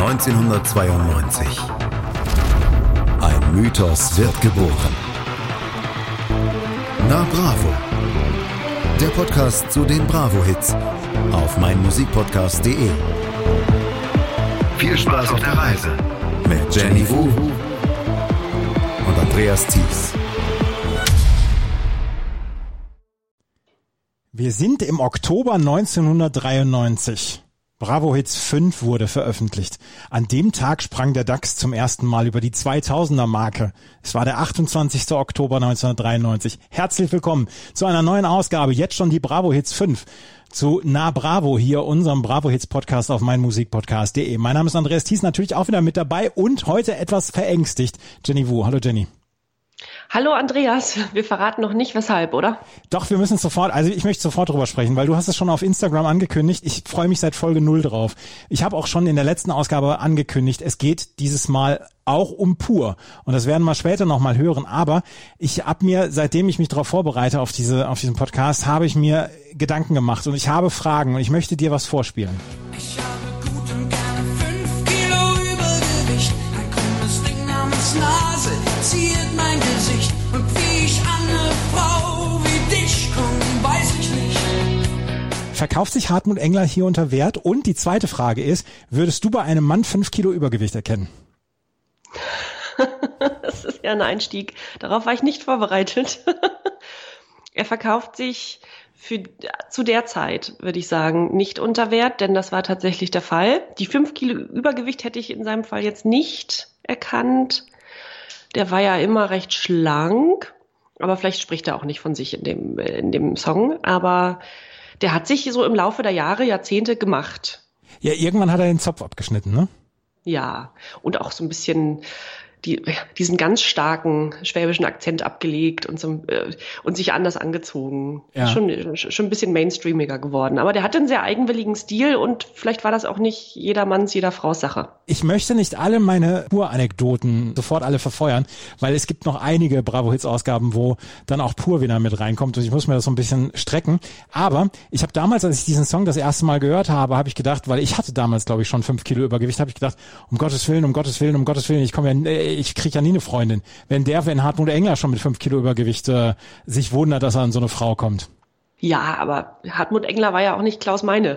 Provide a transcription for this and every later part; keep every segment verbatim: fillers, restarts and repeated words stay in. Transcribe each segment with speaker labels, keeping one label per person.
Speaker 1: neunzehnhundertzweiundneunzig. Ein Mythos wird geboren. Na Bravo. Der Podcast zu den Bravo-Hits auf meinmusikpodcast punkt de. Viel Spaß auf der Reise mit Jenny Wu und Andreas Thies.
Speaker 2: Wir sind im Oktober neunzehnhundertdreiundneunzig. Bravo Hits fünf wurde veröffentlicht. An dem Tag sprang der DAX zum ersten Mal über die zweitausender-Marke. Es war der achtundzwanzigster Oktober neunzehnhundertdreiundneunzig. Herzlich willkommen zu einer neuen Ausgabe, jetzt schon die Bravo Hits fünf. Zu Na Bravo, hier unserem Bravo Hits Podcast auf meinmusikpodcast punkt de. Mein Name ist Andreas Thies, natürlich auch wieder mit dabei und heute etwas verängstigt. Jenny Wu, hallo Jenny.
Speaker 3: Hallo Andreas, wir verraten noch nicht weshalb, oder?
Speaker 2: Doch, wir müssen sofort, also ich möchte sofort drüber sprechen, weil du hast es schon auf Instagram angekündigt. Ich freue mich seit Folge null drauf. Ich habe auch schon in der letzten Ausgabe angekündigt, es geht dieses Mal auch um Pur. Und das werden wir später nochmal hören. Aber ich habe mir, seitdem ich mich darauf vorbereite, auf diese, auf diesen Podcast, habe ich mir Gedanken gemacht und ich habe Fragen und ich möchte dir was vorspielen.
Speaker 4: Ich habe gut und gerne fünf Kilo Übergewicht. Ein krummes Ding namens Nase ziert mein Gesicht. Und wie ich an eine Frau wie dich komm, weiß ich nicht.
Speaker 2: Verkauft sich Hartmut Engler hier unter Wert? Und die zweite Frage ist, würdest du bei einem Mann fünf Kilo Übergewicht erkennen?
Speaker 3: Das ist ja ein Einstieg. Darauf war ich nicht vorbereitet. Er verkauft sich für, zu der Zeit, würde ich sagen, nicht unter Wert, denn das war tatsächlich der Fall. Die fünf Kilo Übergewicht hätte ich in seinem Fall jetzt nicht erkannt. Der war ja immer recht schlank, aber vielleicht spricht er auch nicht von sich in dem, in dem Song. Aber der hat sich so im Laufe der Jahre, Jahrzehnte gemacht.
Speaker 2: Ja, irgendwann hat er den Zopf abgeschnitten, ne?
Speaker 3: Ja, und auch so ein bisschen die, diesen ganz starken schwäbischen Akzent abgelegt und so, äh, und sich anders angezogen.
Speaker 2: Ja.
Speaker 3: Schon, schon ein bisschen mainstreamiger geworden. Aber der hatte einen sehr eigenwilligen Stil und vielleicht war das auch nicht jedermanns, jeder Frau's Sache.
Speaker 2: Ich möchte nicht alle meine Pur-Anekdoten sofort alle verfeuern, weil es gibt noch einige Bravo-Hits-Ausgaben, wo dann auch Pur wieder mit reinkommt und ich muss mir das so ein bisschen strecken. Aber ich habe damals, als ich diesen Song das erste Mal gehört habe, habe ich gedacht, weil ich hatte damals, glaube ich, schon fünf Kilo Übergewicht, habe ich gedacht, um Gottes Willen, um Gottes Willen, um Gottes Willen, ich komme ja, ich kriege ja nie eine Freundin. Wenn der, wenn Hartmut Engler schon mit fünf Kilo Übergewicht äh, sich wundert, dass er an so eine Frau kommt.
Speaker 3: Ja, aber Hartmut Engler war ja auch nicht Klaus Meine.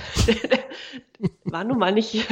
Speaker 3: War nun mal nicht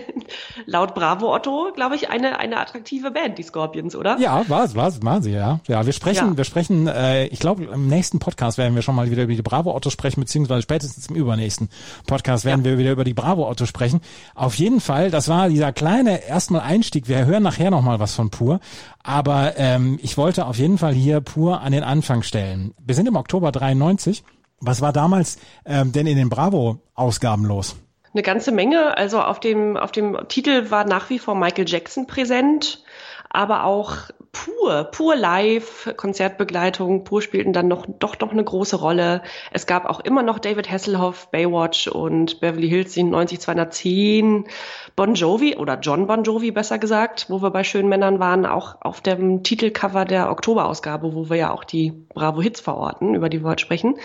Speaker 3: laut Bravo Otto, glaube ich, eine eine attraktive Band, die Scorpions, oder?
Speaker 2: Ja, war's, war's, waren sie, ja. Ja, wir sprechen,
Speaker 3: Ja.
Speaker 2: wir sprechen, äh, ich glaube, im nächsten Podcast werden wir schon mal wieder über die Bravo Otto sprechen, beziehungsweise spätestens im übernächsten Podcast werden ja. wir wieder über die Bravo Otto sprechen. Auf jeden Fall, das war dieser kleine erstmal Einstieg. Wir hören nachher nochmal was von Pur. Aber ähm, ich wollte auf jeden Fall hier Pur an den Anfang stellen. Wir sind im Oktober dreiundneunzig. Was war damals ähm, denn in den Bravo-Ausgaben los?
Speaker 3: Eine ganze Menge. Also auf dem auf dem Titel war nach wie vor Michael Jackson präsent, aber auch Pur, Pur live, Konzertbegleitung. Pur spielten dann noch doch noch eine große Rolle. Es gab auch immer noch David Hasselhoff, Baywatch und Beverly Hills siebenundneunzig zweihundertzehn. Bon Jovi oder John Bon Jovi besser gesagt, wo wir bei Schönen Männern waren, auch auf dem Titelcover der Oktoberausgabe, wo wir ja auch die Bravo Hits verorten, über die wir heute sprechen.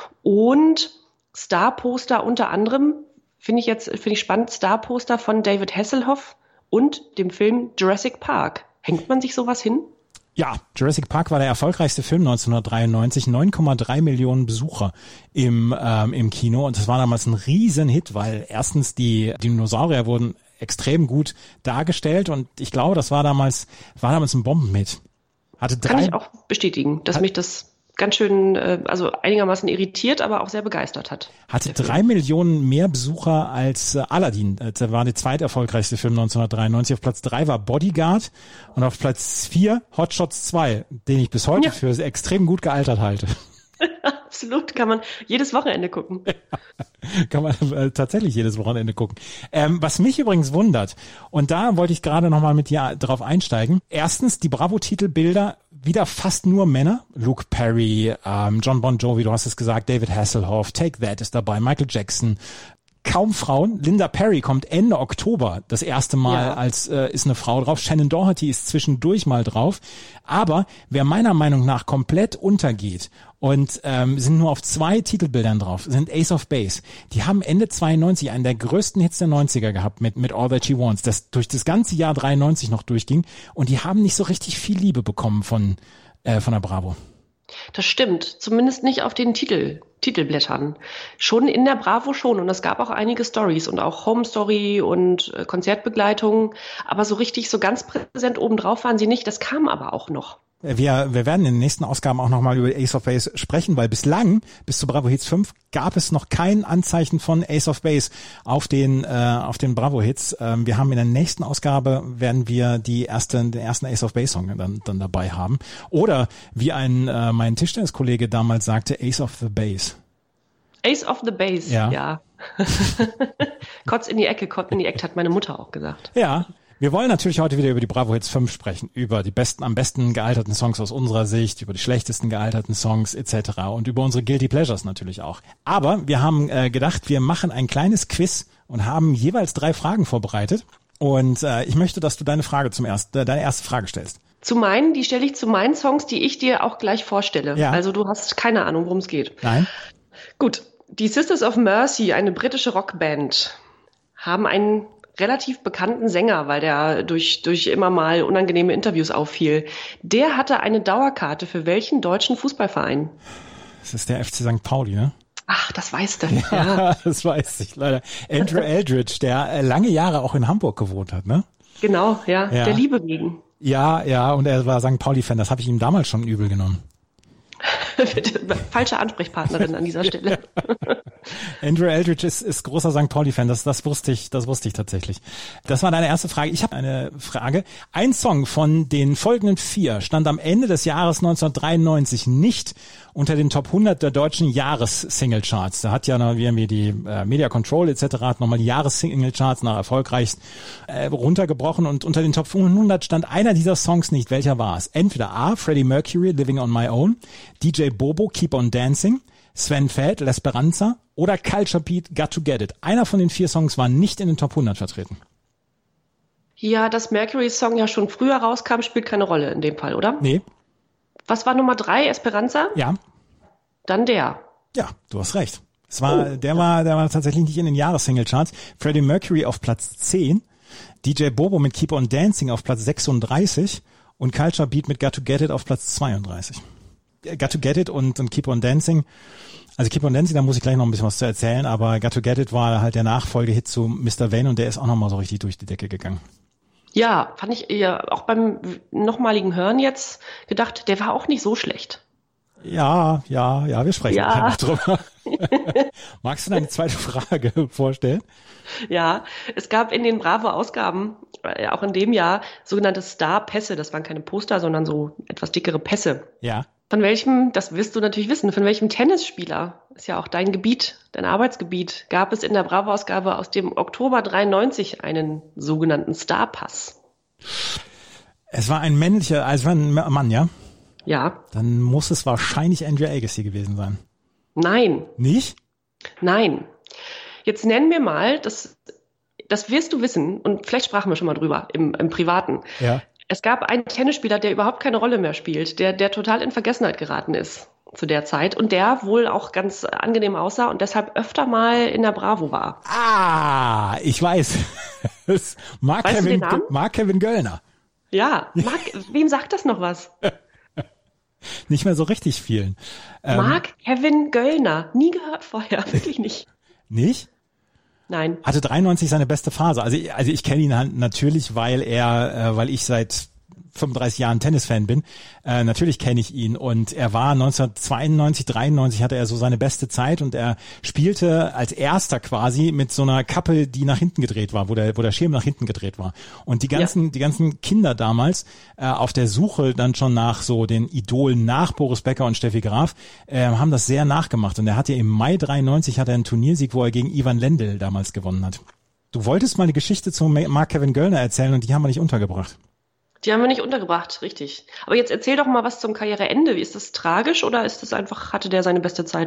Speaker 3: Und Starposter unter anderem, finde ich jetzt finde ich spannend, Starposter von David Hasselhoff und dem Film Jurassic Park. Hängt man sich sowas hin?
Speaker 2: Ja, Jurassic Park war der erfolgreichste Film neunzehnhundertdreiundneunzig, neun Komma drei Millionen Besucher im ähm, im Kino und das war damals ein Riesenhit, weil erstens die Dinosaurier wurden extrem gut dargestellt und ich glaube, das war damals war damals ein Bombenhit. Hatte drei,
Speaker 3: Kann ich auch bestätigen, dass
Speaker 2: hat,
Speaker 3: mich das ganz schön, also einigermaßen irritiert, aber auch sehr begeistert hat.
Speaker 2: Hatte drei Millionen mehr Besucher als äh, Aladdin. Das war der zweiterfolgreichste Film neunzehnhundertdreiundneunzig. Auf Platz drei war Bodyguard und auf Platz vier Hot Shots zwei, den ich bis heute ja. für extrem gut gealtert halte.
Speaker 3: Absolut, kann man jedes Wochenende gucken.
Speaker 2: Ja, kann man äh, tatsächlich jedes Wochenende gucken. Ähm, was mich übrigens wundert, und da wollte ich gerade nochmal mit dir drauf einsteigen. Erstens, die Bravo-Titelbilder, wieder fast nur Männer. Luke Perry, ähm, John Bon Jovi, du hast es gesagt, David Hasselhoff, Take That ist dabei, Michael Jackson. kaum Frauen. Linda Perry kommt Ende Oktober das erste Mal
Speaker 3: Ja.
Speaker 2: als äh, ist eine Frau drauf. Shannon Doherty ist zwischendurch mal drauf. Aber wer meiner Meinung nach komplett untergeht und ähm, sind nur auf zwei Titelbildern drauf, sind Ace of Base. Die haben Ende zweiundneunzig einen der größten Hits der neunziger gehabt mit mit All That She Wants, das durch das ganze Jahr dreiundneunzig noch durchging. Und die haben nicht so richtig viel Liebe bekommen von äh, von der Bravo.
Speaker 3: Das stimmt, zumindest nicht auf den Titel, Titelblättern. Schon in der Bravo schon und es gab auch einige Stories und auch Home Story und äh, Konzertbegleitung, aber so richtig, so ganz präsent obendrauf waren sie nicht, das kam aber auch noch.
Speaker 2: Wir, wir werden in den nächsten Ausgaben auch nochmal über Ace of Base sprechen, weil bislang, bis zu Bravo Hits fünf, gab es noch kein Anzeichen von Ace of Base auf den, äh, auf den Bravo Hits. Ähm, wir haben in der nächsten Ausgabe, werden wir die erste, den ersten Ace of Base Song dann, dann dabei haben. Oder, wie ein, äh, mein Tischtenniskollege damals sagte, Ace of the Base.
Speaker 3: Ace of the Base,
Speaker 2: Ja.
Speaker 3: ja. Kotz in die Ecke, Kotz in die Ecke, hat meine Mutter auch gesagt.
Speaker 2: Ja. Wir wollen natürlich heute wieder über die Bravo Hits fünf sprechen, über die besten, am besten gealterten Songs aus unserer Sicht, über die schlechtesten gealterten Songs et cetera und über unsere Guilty Pleasures natürlich auch. Aber wir haben äh, gedacht, wir machen ein kleines Quiz und haben jeweils drei Fragen vorbereitet. Und äh, ich möchte, dass du deine Frage zum ersten, äh, deine erste Frage stellst.
Speaker 3: Zu meinen, die stelle ich zu meinen Songs, die ich dir auch gleich vorstelle.
Speaker 2: Ja.
Speaker 3: Also du hast keine Ahnung, worum es geht.
Speaker 2: Nein?
Speaker 3: Gut, die Sisters of Mercy, eine britische Rockband, haben einen relativ bekannten Sänger, weil der durch, durch immer mal unangenehme Interviews auffiel. Der hatte eine Dauerkarte für welchen deutschen Fußballverein?
Speaker 2: Das ist der F C Sankt Pauli, ne?
Speaker 3: Ach, das weißt du. Ja.
Speaker 2: Ja, das weiß ich leider. Andrew Eldridge, der äh, lange Jahre auch in Hamburg gewohnt hat, ne?
Speaker 3: Genau, ja,
Speaker 2: Ja.
Speaker 3: der Liebe wegen.
Speaker 2: Ja, ja, und er war Sankt Pauli-Fan, das habe ich ihm damals schon übel genommen.
Speaker 3: Falsche Ansprechpartnerin an dieser Stelle.
Speaker 2: Andrew Eldridge ist, ist großer Sankt Pauli-Fan, das, das wusste ich, das wusste ich tatsächlich. Das war deine erste Frage. Ich habe eine Frage. Ein Song von den folgenden vier stand am Ende des Jahres neunzehnhundertdreiundneunzig nicht unter den Top hundert der deutschen Jahres-Singlecharts. Da hat ja noch irgendwie die äh, Media Control et cetera hat nochmal die Jahres-Singlecharts nach erfolgreich äh, runtergebrochen und unter den Top hundert stand einer dieser Songs nicht. Welcher war es? Entweder A, Freddie Mercury, Living on My Own, D J Bobo, Keep on Dancing, Sven Feld, L'Esperanza oder Culture Beat, Got to Get It. Einer von den vier Songs war nicht in den Top hundert vertreten.
Speaker 3: Ja, dass Mercury-Song ja schon früher rauskam, spielt keine Rolle in dem Fall, oder?
Speaker 2: Nee.
Speaker 3: Was war Nummer drei, Esperanza?
Speaker 2: Ja.
Speaker 3: Dann der.
Speaker 2: Ja, du hast recht. Es war,
Speaker 3: Oh.
Speaker 2: der war, der war tatsächlich nicht in den Jahres-Singlecharts. Freddie Mercury auf Platz zehn, D J Bobo mit Keep on Dancing auf Platz sechsunddreißig und Culture Beat mit Got to Get It auf Platz zweiunddreißig. Got to Get It und, und Keep on Dancing. Also Keep on Dancing, da muss ich gleich noch ein bisschen was zu erzählen, aber Got to Get It war halt der Nachfolgehit zu Mister Vane und der ist auch nochmal so richtig durch die Decke gegangen.
Speaker 3: Ja, fand ich eher auch beim nochmaligen Hören jetzt gedacht, der war auch nicht so schlecht.
Speaker 2: Ja, ja, ja, wir sprechen
Speaker 3: Ja.
Speaker 2: gleich noch drüber. Magst du deine zweite Frage vorstellen?
Speaker 3: Ja, es gab in den Bravo-Ausgaben, äh, auch in dem Jahr, sogenannte Star-Pässe. Das waren keine Poster, sondern so etwas dickere Pässe.
Speaker 2: Ja.
Speaker 3: Von welchem, das wirst du natürlich wissen, von welchem Tennisspieler, ist ja auch dein Gebiet, dein Arbeitsgebiet, gab es in der Bravo-Ausgabe aus dem Oktober dreiundneunzig einen sogenannten Star-Pass?
Speaker 2: Es war ein männlicher, also ein Mann, ja?
Speaker 3: Ja,
Speaker 2: Dann muss es wahrscheinlich Andrew Agassi gewesen sein.
Speaker 3: nein,
Speaker 2: Nicht?
Speaker 3: nein. Jetzt nenn mir mal, das, das wirst du wissen, und vielleicht sprachen wir schon mal drüber im, im Privaten.
Speaker 2: Ja.
Speaker 3: Es gab einen Tennisspieler, der überhaupt keine Rolle mehr spielt, der, der total in Vergessenheit geraten ist zu der Zeit und der wohl auch ganz angenehm aussah und deshalb öfter mal in der Bravo war.
Speaker 2: Ah, ich weiß. Es Mark
Speaker 3: Weißt du
Speaker 2: Kevin,
Speaker 3: den Namen?
Speaker 2: Mark Kevin Göllner.
Speaker 3: Ja, Mark, wem sagt das noch was?
Speaker 2: Nicht mehr so richtig vielen. Ähm,
Speaker 3: Mark Kevin Göllner. Nie gehört vorher, wirklich nicht.
Speaker 2: Nicht?
Speaker 3: Nein.
Speaker 2: Hatte dreiundneunzig seine beste Phase. Also, also ich kenne ihn halt natürlich, weil er, äh, weil ich seit fünfunddreißig Jahren Tennisfan bin. Äh, natürlich kenne ich ihn und er war neunzehnhundertzweiundneunzig, dreiundneunzig hatte er so seine beste Zeit und er spielte als erster quasi mit so einer Kappe, die nach hinten gedreht war, wo der, wo der Schirm nach hinten gedreht war. Und die ganzen, ja. die ganzen Kinder damals äh, auf der Suche dann schon nach so den Idolen nach Boris Becker und Steffi Graf äh, haben das sehr nachgemacht und er hatte im Mai dreiundneunzig hat er einen Turniersieg, wo er gegen Ivan Lendl damals gewonnen hat. Du wolltest mal eine Geschichte zu Mark Kevin Göllner erzählen und die haben wir nicht untergebracht.
Speaker 3: Die haben wir nicht untergebracht, richtig. Aber jetzt erzähl doch mal was zum Karriereende. Ist das tragisch oder ist das einfach, hatte der seine beste Zeit?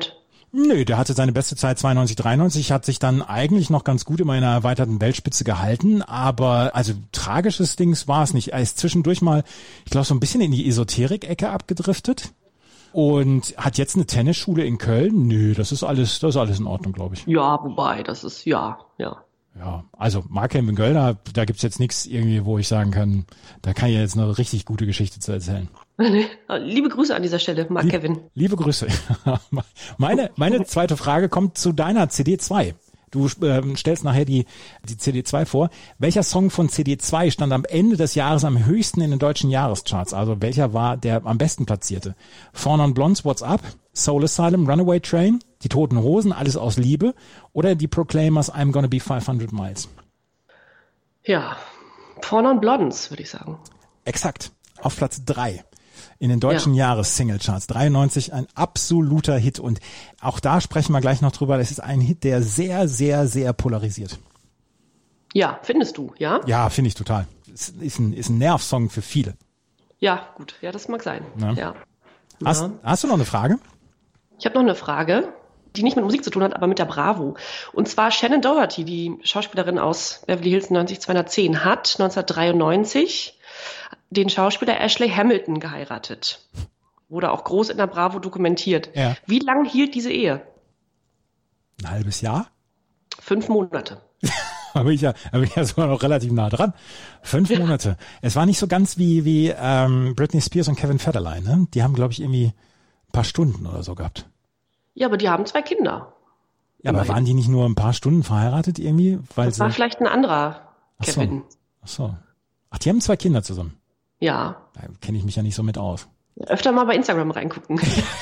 Speaker 2: Nö, der hatte seine beste Zeit zweiundneunzig, dreiundneunzig, hat sich dann eigentlich noch ganz gut in einer erweiterten Weltspitze gehalten, aber also tragisches Dings war es nicht. Er ist zwischendurch mal, ich glaube, so ein bisschen in die Esoterik-Ecke abgedriftet und hat jetzt eine Tennisschule in Köln. Nö, das ist alles, das ist alles in Ordnung, glaube ich.
Speaker 3: Ja, wobei, das ist, ja, ja.
Speaker 2: Ja, also Mark-Kevin Göllner, da gibt's jetzt nichts irgendwie, wo ich sagen kann, da kann ich jetzt eine richtig gute Geschichte zu erzählen.
Speaker 3: Liebe Grüße an dieser Stelle, Mark Kevin.
Speaker 2: Liebe Grüße. Meine, meine zweite Frage kommt zu deiner C D zwei. Du äh, stellst nachher die, die C D zwei vor. Welcher Song von C D zwei stand am Ende des Jahres am höchsten in den deutschen Jahrescharts? Also welcher war der am besten platzierte? Four Non Blondes, What's Up? Soul Asylum, Runaway Train? Die Toten Hosen, Alles aus Liebe? Oder die Proclaimers, I'm Gonna Be five hundred Miles?
Speaker 3: Ja, Four Non Blondes, würde ich sagen.
Speaker 2: Exakt. Auf Platz drei. In den deutschen ja. Jahres-Singlecharts. dreiundneunzig, ein absoluter Hit. Und auch da sprechen wir gleich noch drüber. Das ist ein Hit, der sehr, sehr, sehr polarisiert.
Speaker 3: Ja, findest du, ja?
Speaker 2: Ja, finde ich total. Es ist ein, ist ein Nervsong für viele.
Speaker 3: Ja, gut. Ja, das mag sein. Ja. Ja.
Speaker 2: Hast, ja. hast du noch eine Frage?
Speaker 3: Ich habe noch eine Frage, die nicht mit Musik zu tun hat, aber mit der Bravo. Und zwar Shannon Doherty, die Schauspielerin aus Beverly Hills neunzig zweihundertzehn, hat neunzehnhundertdreiundneunzig den Schauspieler Ashley Hamilton geheiratet. Wurde auch groß in der Bravo dokumentiert. Ja. Wie lang hielt diese Ehe?
Speaker 2: Ein halbes Jahr?
Speaker 3: Fünf Monate.
Speaker 2: Da bin ich ja, da bin ich ja sogar noch relativ nah dran. Fünf ja. Monate. Es war nicht so ganz wie, wie ähm, Britney Spears und Kevin Federline, ne? Die haben, glaube ich, irgendwie ein paar Stunden oder so gehabt.
Speaker 3: Ja, aber die haben zwei Kinder.
Speaker 2: Ja, aber waren die nicht nur ein paar Stunden verheiratet irgendwie? Weil
Speaker 3: das war
Speaker 2: sie...
Speaker 3: vielleicht ein anderer Kevin.
Speaker 2: Ach so. Ach so. Ach, die haben zwei Kinder zusammen?
Speaker 3: Ja.
Speaker 2: Da kenne ich mich ja nicht so mit aus.
Speaker 3: Öfter mal bei Instagram reingucken.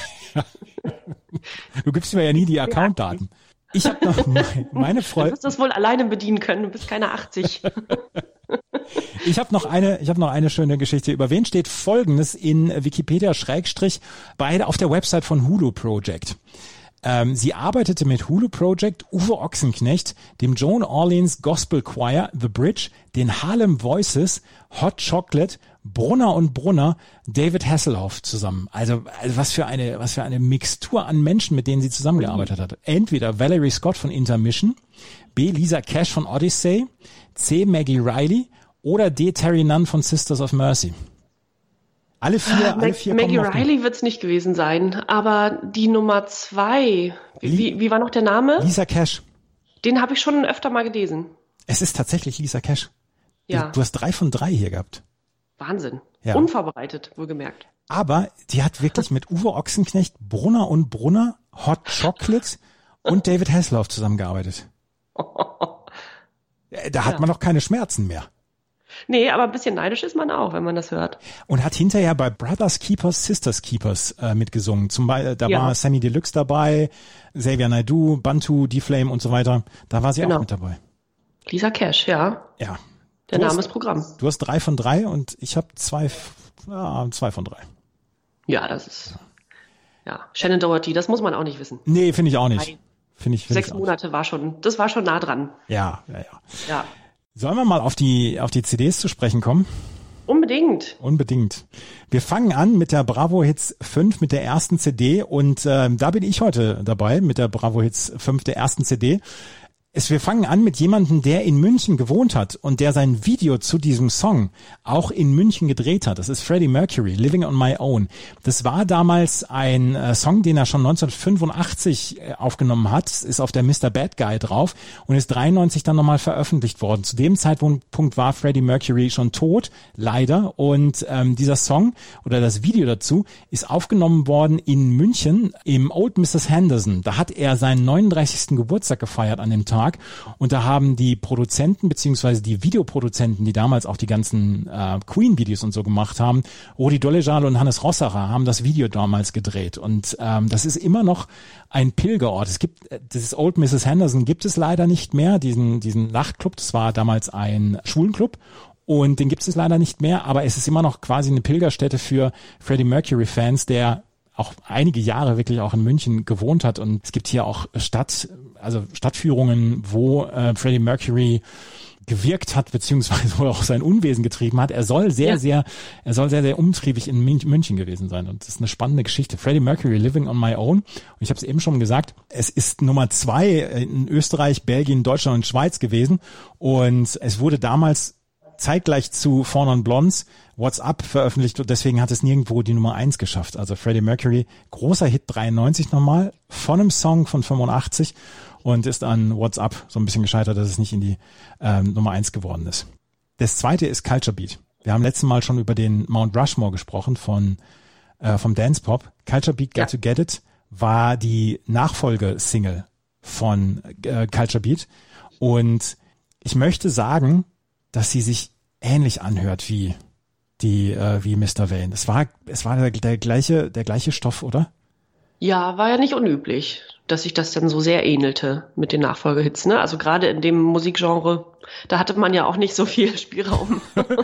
Speaker 2: Du gibst mir ja nie die Accountdaten. Ich habe noch meine, meine Freundin.
Speaker 3: Du wirst das wohl alleine bedienen können. Du bist keine achtzig.
Speaker 2: Ich habe noch eine, ich habe noch eine schöne Geschichte. Über wen steht Folgendes in Wikipedia Schrägstrich beide auf der Website von Hulu Project. Ähm, sie arbeitete mit Hulu Project, Uwe Ochsenknecht, dem Joan Orleans Gospel Choir, The Bridge, den Harlem Voices, Hot Chocolate, Brunner und Brunner, David Hasselhoff zusammen. Also, also was für eine, was für eine Mixtur an Menschen, mit denen sie zusammengearbeitet hat. Entweder Valerie Scott von Intermission, B. Lisa Cash von Odyssey, C. Maggie Riley oder D. Terry Nunn von Sisters of Mercy. Alle vier, alle vier
Speaker 3: Maggie Riley wird es nicht gewesen sein, aber die Nummer zwei, wie, wie war noch der Name?
Speaker 2: Lisa Cash.
Speaker 3: Den habe ich schon öfter mal gelesen.
Speaker 2: Es ist tatsächlich Lisa Cash.
Speaker 3: Ja.
Speaker 2: Du, du hast drei von drei hier gehabt.
Speaker 3: Wahnsinn.
Speaker 2: Ja.
Speaker 3: Unvorbereitet, wohlgemerkt.
Speaker 2: Aber die hat wirklich mit Uwe Ochsenknecht, Brunner und Brunner, Hot Chocolate und David Hasselhoff zusammengearbeitet. Da hat ja. man doch keine Schmerzen mehr.
Speaker 3: Nee, aber ein bisschen neidisch ist man auch, wenn man das hört.
Speaker 2: Und hat hinterher bei Brothers Keepers, Sisters Keepers äh, mitgesungen. Zum Beispiel, da ja. war Sammy Deluxe dabei, Xavier Naidoo, Bantu, D-Flame und so weiter. Da war sie genau. auch mit dabei.
Speaker 3: Lisa Cash, ja.
Speaker 2: Ja.
Speaker 3: Der
Speaker 2: du
Speaker 3: Name
Speaker 2: hast,
Speaker 3: ist Programm.
Speaker 2: Du hast drei von drei und ich habe zwei, ja, zwei von drei.
Speaker 3: Ja, das ist, ja. Shannon Doherty, das muss man auch nicht wissen.
Speaker 2: Nee, finde ich auch nicht. Finde ich, find
Speaker 3: Sechs
Speaker 2: ich
Speaker 3: Monate war schon, das war schon nah dran.
Speaker 2: Ja, ja, ja.
Speaker 3: Ja.
Speaker 2: Sollen wir mal auf die, auf die C Ds zu sprechen kommen?
Speaker 3: Unbedingt.
Speaker 2: Unbedingt. Wir fangen an mit der Bravo Hits fünf, mit der ersten C D und äh, da bin ich heute dabei mit der Bravo Hits fünf der ersten C D. Es, wir fangen an mit jemandem, der in München gewohnt hat und der sein Video zu diesem Song auch in München gedreht hat. Das ist Freddie Mercury, Living on My Own. Das war damals ein äh, Song, den er schon neunzehnhundertfünfundachtzig äh, aufgenommen hat, ist auf der Mister Bad Guy drauf und ist dreiundneunzig dann nochmal veröffentlicht worden. Zu dem Zeitpunkt war Freddie Mercury schon tot, leider. Und ähm, dieser Song oder das Video dazu ist aufgenommen worden in München im Old Missus Henderson. Da hat er seinen neununddreißigsten Geburtstag gefeiert an dem Tag. Und da haben die Produzenten beziehungsweise die Videoproduzenten, die damals auch die ganzen äh, Queen-Videos und so gemacht haben, Rudi Dollejal und Hannes Rossacher haben das Video damals gedreht. Und ähm, das ist immer noch ein Pilgerort. Es gibt, dieses Old Missus Henderson gibt es leider nicht mehr, diesen, diesen Nachtclub. Das war damals ein Schwulenclub. Und den gibt es leider nicht mehr, aber es ist immer noch quasi eine Pilgerstätte für Freddie Mercury-Fans, der auch einige Jahre wirklich auch in München gewohnt hat. Und es gibt hier auch Stadt, also Stadtführungen, wo äh, Freddie Mercury gewirkt hat, beziehungsweise wo er auch sein Unwesen getrieben hat. Er soll sehr, ja. sehr, er soll sehr, sehr umtriebig in München gewesen sein. Und das ist eine spannende Geschichte. Freddie Mercury, Living on My Own. Und ich habe es eben schon gesagt, es ist Nummer zwei in Österreich, Belgien, Deutschland und Schweiz gewesen. Und es wurde damals zeitgleich zu Four Non Blondes What's Up veröffentlicht und deswegen hat es nirgendwo die Nummer eins geschafft. Also Freddie Mercury, großer Hit dreiundneunzig nochmal, von einem Song von fünfundachtzig und ist an What's Up so ein bisschen gescheitert, dass es nicht in die ähm, Nummer eins geworden ist. Das zweite ist Culture Beat. Wir haben letztes Mal schon über den Mount Rushmore gesprochen von äh, vom Dance Pop. Culture Beat, Got ja. to Get It war die Nachfolgesingle von äh, Culture Beat und ich möchte sagen, dass sie sich ähnlich anhört wie die äh, wie Mister Vain. Es war es war der, der gleiche der gleiche Stoff, oder?
Speaker 3: Ja, war ja nicht unüblich, dass sich das dann so sehr ähnelte mit den Nachfolgehits, ne? Also gerade in dem Musikgenre, da hatte man ja auch nicht so viel Spielraum.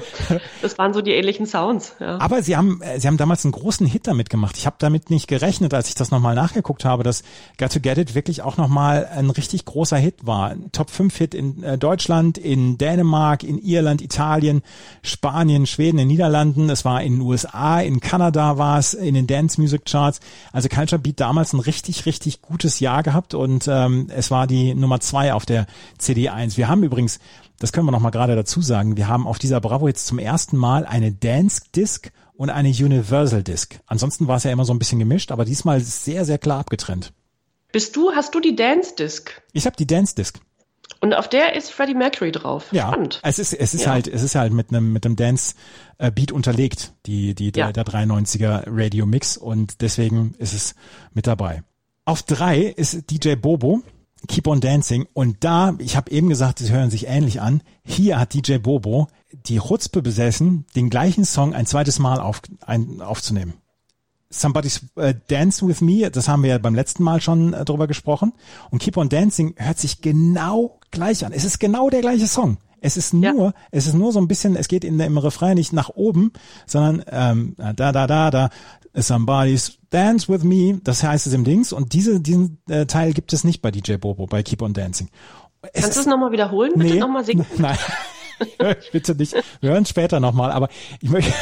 Speaker 3: Das waren so die ähnlichen Sounds, ja.
Speaker 2: Aber sie haben sie haben damals einen großen Hit damit gemacht. Ich habe damit nicht gerechnet, als ich das nochmal nachgeguckt habe, dass Got to Get It wirklich auch nochmal ein richtig großer Hit war. Ein Top fünf Hit in äh, Deutschland, in Dänemark, in Irland, Italien, Spanien, Schweden, in den Niederlanden. Es war in den U S A, in Kanada war es, in den Dance Music Charts. Also Culture Beat damals ein richtig, richtig gutes Jahr gehabt und ähm, es war die Nummer zwei auf der C D eins. Wir haben übrigens, das können wir noch mal gerade dazu sagen, wir haben auf dieser Bravo jetzt zum ersten Mal eine Dance-Disc und eine Universal-Disc. Ansonsten war es ja immer so ein bisschen gemischt, aber diesmal ist es sehr, sehr klar abgetrennt.
Speaker 3: Bist du, hast du die Dance-Disc?
Speaker 2: Ich habe die Dance-Disc.
Speaker 3: Und auf der ist Freddie Mercury drauf.
Speaker 2: Ja,
Speaker 3: spannend.
Speaker 2: es ist es ist
Speaker 3: ja.
Speaker 2: halt es ist halt mit einem mit einem Dance Beat unterlegt, die die ja. der dreiundneunziger Radio Mix und deswegen ist es mit dabei. Auf drei ist D J Bobo, Keep on Dancing und da, ich habe eben gesagt, sie hören sich ähnlich an. Hier hat D J Bobo die Chutzpe besessen, den gleichen Song ein zweites Mal auf, ein, aufzunehmen. Somebody's uh, Dance With Me, das haben wir ja beim letzten Mal schon uh, drüber gesprochen. Und Keep on Dancing hört sich genau gleich an. Es ist genau der gleiche Song. Es ist nur, ja. es ist nur so ein bisschen, es geht in der, im Refrain nicht nach oben, sondern ähm, da, da, da, da, Somebody's Dance With Me, das heißt es im Dings. Und diese, diesen äh, Teil gibt es nicht bei D J Bobo, bei Keep on Dancing.
Speaker 3: Es Kannst du es nochmal wiederholen? Bitte
Speaker 2: nee,
Speaker 3: nochmal singen?
Speaker 2: Nein, bitte nicht. Wir hören es später nochmal, aber ich möchte...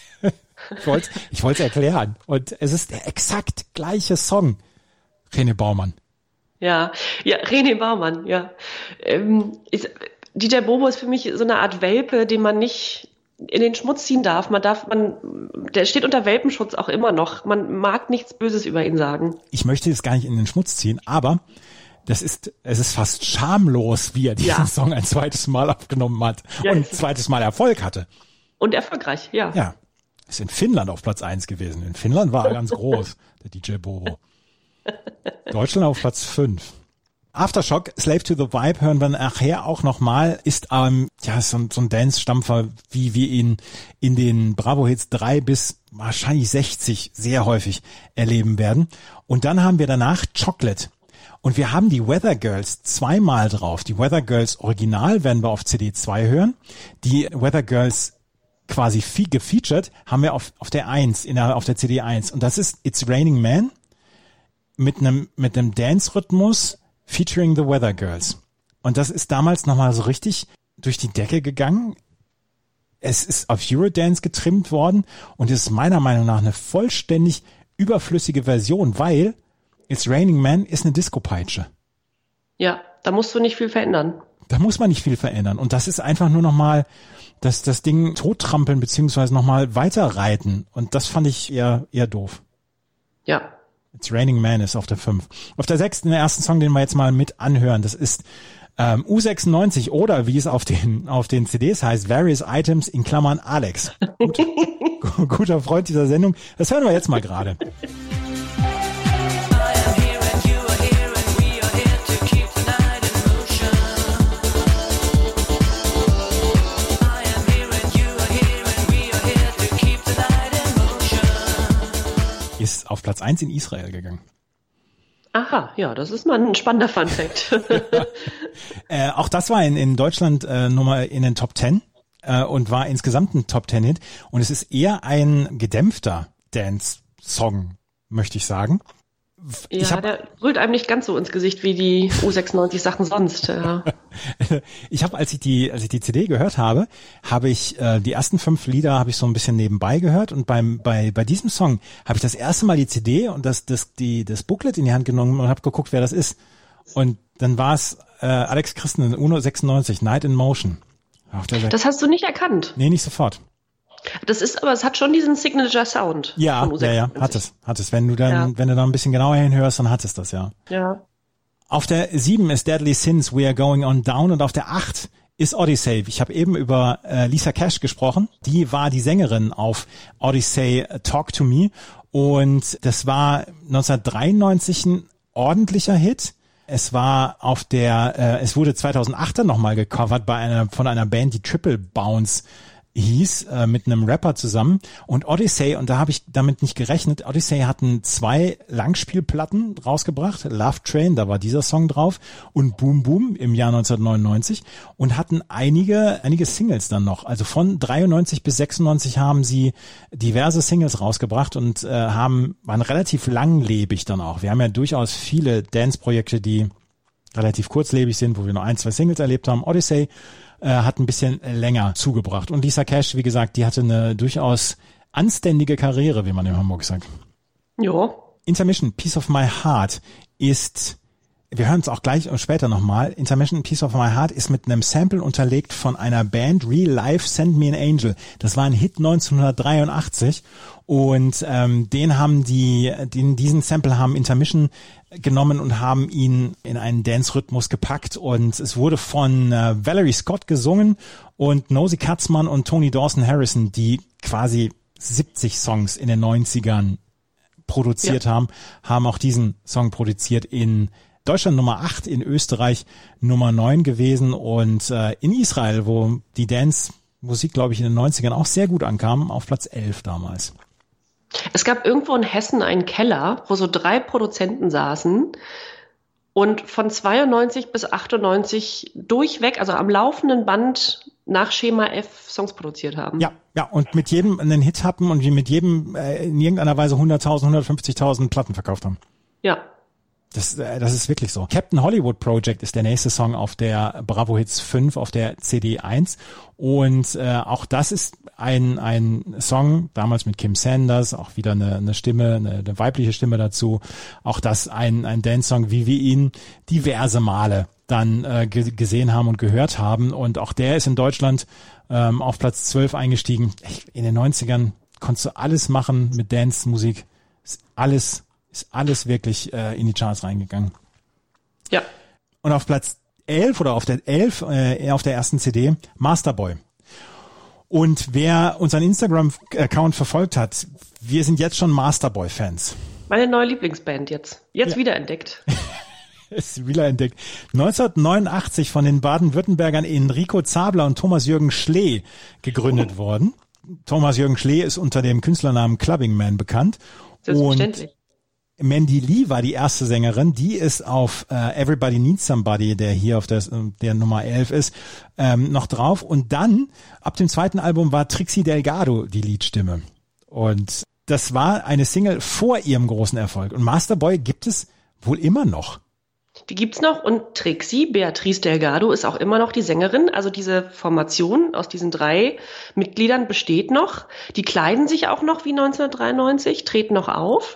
Speaker 2: Ich wollte ich wollte es erklären. Und es ist der exakt gleiche Song. René Baumann.
Speaker 3: Ja, ja, René Baumann, ja. Ähm, ist, D J Bobo ist für mich so eine Art Welpe, den man nicht in den Schmutz ziehen darf. Man darf, man, der steht unter Welpenschutz auch immer noch. Man mag nichts Böses über ihn sagen.
Speaker 2: Ich möchte jetzt gar nicht in den Schmutz ziehen, aber das ist, es ist fast schamlos, wie er diesen ja. Song ein zweites Mal aufgenommen hat ja, und ein zweites Mal Erfolg hatte.
Speaker 3: Und erfolgreich, ja.
Speaker 2: Ja. Ist in Finnland auf Platz eins gewesen. In Finnland war er ganz groß, der D J Bobo. Deutschland auf Platz fünf. Aftershock, Slave to the Vibe, hören wir nachher auch nochmal, ist ähm, ja so, so ein Dance-Stampfer, wie wir ihn in den Bravo-Hits drei bis wahrscheinlich sechzig sehr häufig erleben werden. Und dann haben wir danach Chocolate. Und wir haben die Weather Girls zweimal drauf. Die Weather Girls Original werden wir auf C D zwei hören. Die Weather Girls quasi viel gefeatured, haben wir auf, auf der eins, in der, auf der C D eins. Und das ist It's Raining Man mit einem, mit einem Dance-Rhythmus featuring the Weather Girls. Und das ist damals nochmal so richtig durch die Decke gegangen. Es ist auf Eurodance getrimmt worden und ist meiner Meinung nach eine vollständig überflüssige Version, weil It's Raining Man ist eine Disco-Peitsche.
Speaker 3: Ja, da musst du nicht viel verändern.
Speaker 2: Da muss man nicht viel verändern. Und das ist einfach nur nochmal das, das Ding tottrampeln beziehungsweise nochmal weiterreiten. Und das fand ich eher, eher doof.
Speaker 3: Ja.
Speaker 2: It's Raining Man ist auf der fünf. Auf der sechs, der ersten Song, den wir jetzt mal mit anhören, das ist ähm, U sechsundneunzig oder wie es auf den, auf den C Ds heißt, Various Items in Klammern Alex. Gut, guter Freund dieser Sendung. Das hören wir jetzt mal gerade. Ist auf Platz eins in Israel gegangen.
Speaker 3: Aha, ja, das ist mal ein spannender Funfact.
Speaker 2: äh, auch das war in, in Deutschland äh, Nummer in den Top Ten äh, und war insgesamt ein Top Ten Hit. Und es ist eher ein gedämpfter Dance-Song, möchte ich sagen.
Speaker 3: Ja,
Speaker 2: ich hab,
Speaker 3: der brüllt einem nicht ganz so ins Gesicht wie die U sechsundneunzig Sachen sonst. Ja.
Speaker 2: Ich habe, als ich die, als ich die C D gehört habe, habe ich äh, die ersten fünf Lieder habe ich so ein bisschen nebenbei gehört und beim bei bei diesem Song habe ich das erste Mal die C D und das das die das Booklet in die Hand genommen und habe geguckt, wer das ist. Und dann war es äh, Alex Christen in U sechsundneunzig, Night in Motion.
Speaker 3: Das hast du nicht erkannt?
Speaker 2: Nee, nicht sofort.
Speaker 3: Das ist, aber es hat schon diesen Signature-Sound.
Speaker 2: Ja,
Speaker 3: von U sechsundneunzig.
Speaker 2: ja, ja, hat es, hat es. Wenn du dann,
Speaker 3: Ja.
Speaker 2: wenn du da ein bisschen genauer hinhörst, dann hat es das, ja.
Speaker 3: Ja.
Speaker 2: Auf der sieben ist Deadly Sins, We Are Going On Down und auf der acht ist Odyssey. Ich habe eben über äh, Lisa Cash gesprochen. Die war die Sängerin auf Odyssey Talk to Me und das war neunzehnhundertdreiundneunzig ein ordentlicher Hit. Es war auf der, äh, es wurde zweitausendacht dann nochmal gecovert bei einer von einer Band, die Triple Bounce hieß, äh, mit einem Rapper zusammen. Und Odyssey, und da habe ich damit nicht gerechnet, Odyssey hatten zwei Langspielplatten rausgebracht, Love Train, da war dieser Song drauf, und Boom Boom im Jahr neunzehnhundertneunundneunzig und hatten einige einige Singles dann noch. Also von dreiundneunzig bis sechsundneunzig haben sie diverse Singles rausgebracht und äh, haben waren relativ langlebig dann auch. Wir haben ja durchaus viele Dance-Projekte, die relativ kurzlebig sind, wo wir nur ein, zwei Singles erlebt haben. Odyssey äh, hat ein bisschen länger zugebracht. Und Lisa Cash, wie gesagt, die hatte eine durchaus anständige Karriere, wie man in Hamburg sagt.
Speaker 3: Ja.
Speaker 2: Intermission, Piece of My Heart ist, wir hören es auch gleich und später nochmal, Intermission, Piece of My Heart ist mit einem Sample unterlegt von einer Band, Real Life, Send Me an Angel. Das war ein Hit neunzehnhundertdreiundachtzig und ähm, den haben die, den, diesen Sample haben Intermission genommen und haben ihn in einen Dance-Rhythmus gepackt und es wurde von äh, Valerie Scott gesungen und Nosy Katzmann und Tony Dawson Harrison, die quasi siebzig Songs in den neunzigern produziert ja. haben, haben auch diesen Song produziert. In Deutschland Nummer acht, in Österreich Nummer neun gewesen und äh, in Israel, wo die Dance-Musik, glaube ich, in den neunzigern auch sehr gut ankam, auf Platz elf damals.
Speaker 3: Es gab irgendwo in Hessen einen Keller, wo so drei Produzenten saßen und von zweiundneunzig bis achtundneunzig durchweg, also am laufenden Band nach Schema F Songs produziert haben.
Speaker 2: Ja, ja, und mit jedem einen Hit hatten und mit jedem äh, in irgendeiner Weise hunderttausend, hundertfünfzigtausend Platten verkauft haben.
Speaker 3: Ja.
Speaker 2: Das, äh, das ist wirklich so. Captain Hollywood Project ist der nächste Song auf der Bravo Hits fünf, auf der C D eins. Und äh, auch das ist ein ein Song, damals mit Kim Sanders, auch wieder eine, eine Stimme, eine, eine weibliche Stimme dazu. Auch das ein ein Dance-Song, wie wir ihn diverse Male dann äh, g- gesehen haben und gehört haben. Und auch der ist in Deutschland ähm, auf Platz zwölf eingestiegen. In den neunzigern konntest du alles machen mit Dance-Musik. Ist alles ist alles wirklich äh, in die Charts reingegangen.
Speaker 3: Ja.
Speaker 2: Und auf Platz elf oder auf der elf, äh, auf der ersten C D, Masterboy. Und wer unseren Instagram-Account verfolgt hat, wir sind jetzt schon Masterboy-Fans.
Speaker 3: Meine neue Lieblingsband jetzt. Jetzt
Speaker 2: ja.
Speaker 3: wiederentdeckt.
Speaker 2: Ist wiederentdeckt. neunzehnhundertneunundachtzig von den Baden-Württembergern Enrico Zabler und Thomas-Jürgen Schlee gegründet oh. worden. Thomas-Jürgen Schlee ist unter dem Künstlernamen Clubbing Man bekannt.
Speaker 3: Selbstverständlich.
Speaker 2: Und Mandy Lee war die erste Sängerin, die ist auf äh, Everybody Needs Somebody, der hier auf der, der Nummer elf ist, ähm, noch drauf. Und dann, ab dem zweiten Album, war Trixie Delgado die Liedstimme. Und das war eine Single vor ihrem großen Erfolg. Und Masterboy gibt es wohl immer noch.
Speaker 3: Die gibt's noch und Trixie, Beatrice Delgado, ist auch immer noch die Sängerin. Also diese Formation aus diesen drei Mitgliedern besteht noch. Die kleiden sich auch noch wie neunzehnhundertdreiundneunzig, treten noch auf.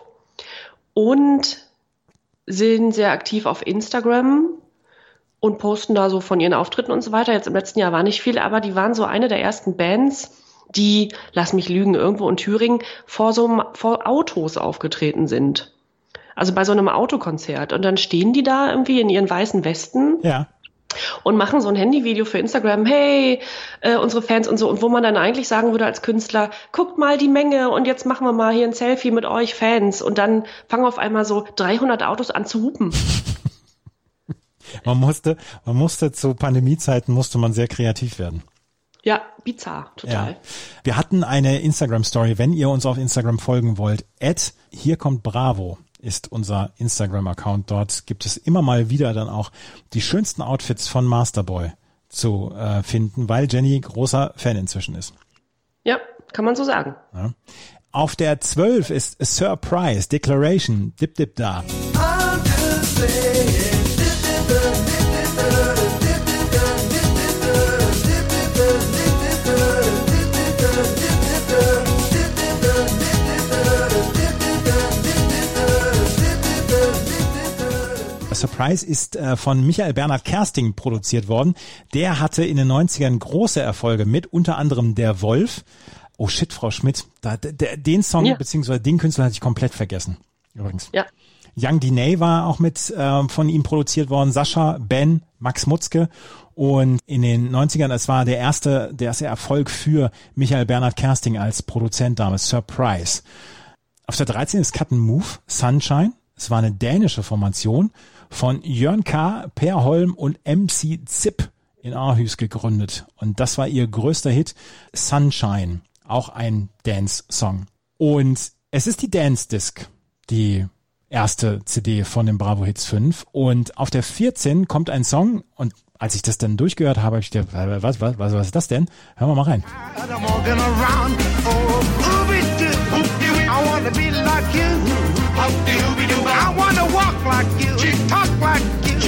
Speaker 3: Und sind sehr aktiv auf Instagram und posten da so von ihren Auftritten und so weiter. Jetzt im letzten Jahr war nicht viel, aber die waren so eine der ersten Bands, die, lass mich lügen, irgendwo in Thüringen vor so vor Autos aufgetreten sind. Also bei so einem Autokonzert. Und dann stehen die da irgendwie in ihren weißen Westen.
Speaker 2: Ja.
Speaker 3: Und machen so ein Handyvideo für Instagram, hey, äh, unsere Fans und so, und wo man dann eigentlich sagen würde als Künstler, guckt mal die Menge und jetzt machen wir mal hier ein Selfie mit euch Fans, und dann fangen auf einmal so dreihundert Autos an zu hupen.
Speaker 2: Man musste, man musste zu Pandemiezeiten musste man sehr kreativ werden.
Speaker 3: Ja, bizarr, total.
Speaker 2: Ja. Wir hatten eine Instagram-Story, wenn ihr uns auf Instagram folgen wollt, at hier kommt Bravo. Ist unser Instagram-Account. Dort gibt es immer mal wieder dann auch die schönsten Outfits von Masterboy zu äh, finden, weil Jenny großer Fan inzwischen ist.
Speaker 3: Ja, kann man so sagen.
Speaker 2: Ja. Auf der zwölf ist A Surprise, Declaration, Dip Dip Da. Surprise ist äh, von Michael Bernhard Kersting produziert worden. Der hatte in den neunzigern große Erfolge mit, unter anderem Der Wolf. Oh shit, Frau Schmidt, da, der, den Song ja. beziehungsweise den Künstler hatte ich komplett vergessen. Übrigens. Ja. Young Diney war auch mit äh, von ihm produziert worden. Sascha, Ben, Max Mutzke. Und in den neunzigern, es war der erste, der erste Erfolg für Michael Bernhard Kersting als Produzent damals. Surprise. Auf der dreizehn ist Cut and Move, Sunshine. Es war eine dänische Formation von Jørn K., Per Holm und M C Zip in Aarhus gegründet. Und das war ihr größter Hit, Sunshine, auch ein Dance-Song. Und es ist die Dance Disc, die erste C D von den Bravo Hits fünf. Und auf der vierzehn kommt ein Song, und als ich das dann durchgehört habe, habe ich gedacht, was, was, was, was ist das denn? Hören wir mal rein. I wanna walk like you, talk like you,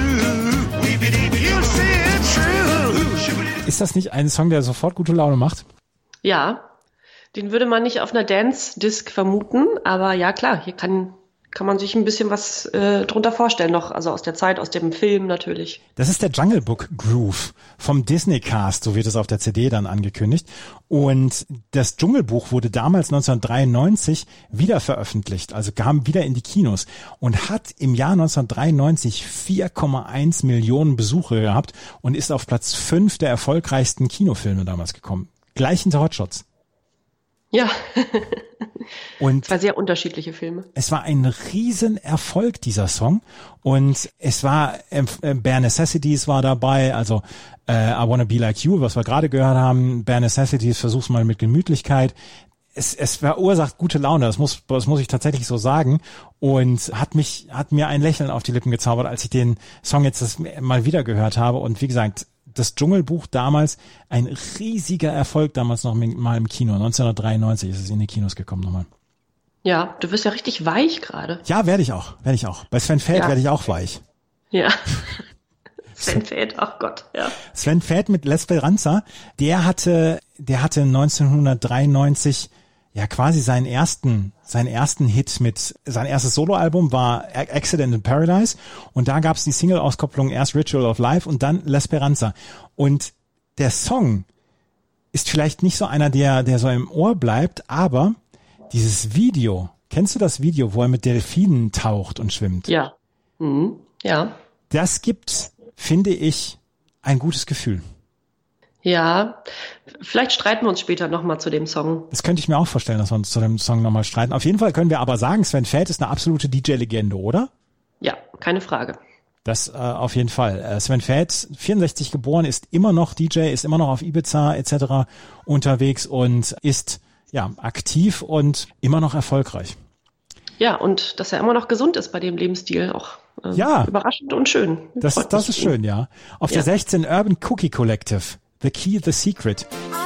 Speaker 2: you say it's true. Ist das nicht ein Song, der sofort gute Laune macht?
Speaker 3: Ja, den würde man nicht auf einer Dance-Disc vermuten, aber ja klar, hier kann kann man sich ein bisschen was äh, drunter vorstellen noch, also aus der Zeit, aus dem Film natürlich.
Speaker 2: Das ist der Jungle Book Groove vom Disney Cast, so wird es auf der C D dann angekündigt. Und das Dschungelbuch wurde damals neunzehnhundertdreiundneunzig wieder veröffentlicht, also kam wieder in die Kinos und hat im Jahr neunzehnhundertdreiundneunzig vier Komma eins Millionen Besucher gehabt und ist auf Platz fünf der erfolgreichsten Kinofilme damals gekommen. Gleich hinter Hot Shots.
Speaker 3: Ja.
Speaker 2: Und
Speaker 3: zwei sehr unterschiedliche Filme.
Speaker 2: Es war ein Riesenerfolg, dieser Song. Und es war, äh, Bare Necessities war dabei, also äh, I Wanna Be Like You, was wir gerade gehört haben. Bare Necessities, versuch's mal mit Gemütlichkeit. Es, es verursacht gute Laune, das muss, das muss ich tatsächlich so sagen. Und hat mich, hat mir ein Lächeln auf die Lippen gezaubert, als ich den Song jetzt das mal wieder gehört habe. Und wie gesagt, das Dschungelbuch damals, ein riesiger Erfolg damals noch mal im Kino. neunzehnhundertdreiundneunzig ist es in die Kinos gekommen nochmal.
Speaker 3: Ja, du wirst ja richtig weich gerade.
Speaker 2: Ja, werde ich auch, werde ich auch. Bei Sven Väth ja. werde ich auch weich.
Speaker 3: Ja. Sven Väth, ach Gott, ja.
Speaker 2: Sven Väth mit L'Esperanza, der hatte, der hatte neunzehnhundertdreiundneunzig ja quasi seinen ersten, seinen ersten Hit mit, sein erstes Soloalbum war Accident in Paradise und da gab's die Single-Auskopplung erst Ritual of Life und dann L'Esperanza. Und der Song ist vielleicht nicht so einer, der, der so im Ohr bleibt, aber dieses Video, kennst du das Video, wo er mit Delfinen taucht und schwimmt?
Speaker 3: Ja. Mhm. Ja.
Speaker 2: Das gibt, finde ich, ein gutes Gefühl.
Speaker 3: Ja, vielleicht streiten wir uns später nochmal zu dem Song.
Speaker 2: Das könnte ich mir auch vorstellen, dass wir uns zu dem Song nochmal streiten. Auf jeden Fall können wir aber sagen, Sven Väth ist eine absolute D J-Legende, oder?
Speaker 3: Ja, keine Frage.
Speaker 2: Das äh, auf jeden Fall. Äh, Sven Väth, vierundsechzig geboren, ist immer noch D J, ist immer noch auf Ibiza et cetera unterwegs und ist ja aktiv und immer noch erfolgreich.
Speaker 3: Ja, und dass er immer noch gesund ist bei dem Lebensstil, auch ähm,
Speaker 2: ja.
Speaker 3: überraschend und schön.
Speaker 2: Das, das ist schön, ja. Auf ja. der sechzehn Urban Cookie Collective. The Key, The Secret.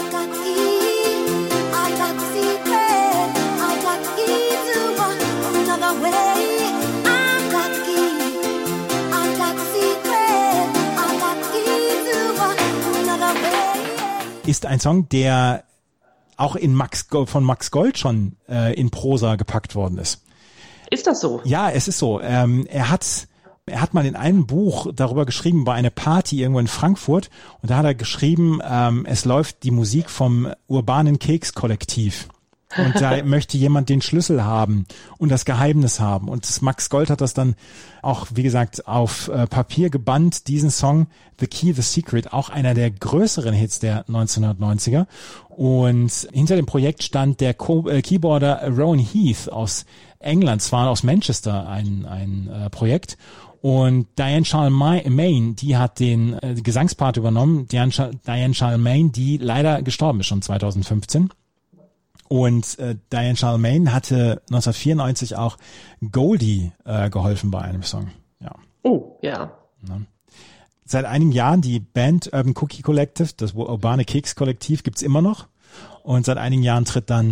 Speaker 2: Ist ein Song, der auch in Max von Max Gold schon äh, in Prosa gepackt worden ist.
Speaker 3: Ist das so?
Speaker 2: Ja, es ist so. Ähm, er hat Er hat mal in einem Buch darüber geschrieben, bei einer Party irgendwo in Frankfurt, und da hat er geschrieben, ähm, es läuft die Musik vom urbanen Keks-Kollektiv. Und da möchte jemand den Schlüssel haben und das Geheimnis haben. Und das Max Gold hat das dann auch, wie gesagt, auf äh, Papier gebannt, diesen Song The Key, The Secret, auch einer der größeren Hits der neunzehnhundertneunziger. Und hinter dem Projekt stand der Co- äh, Keyboarder Rowan Heath aus England, zwar aus Manchester, ein, ein äh, Projekt. Und Diane Charlemagne, die hat den äh, Gesangspart übernommen. Diane, Diane Charlemagne, die leider gestorben ist schon zweitausendfünfzehn. Und äh, Diane Charlemagne hatte neunzehnhundertvierundneunzig auch Goldie äh, geholfen bei einem Song. Ja.
Speaker 3: Oh, ja.
Speaker 2: ja. Seit einigen Jahren die Band Urban Cookie Collective, das urbane Keks Kollektiv, gibt's immer noch. Und seit einigen Jahren tritt dann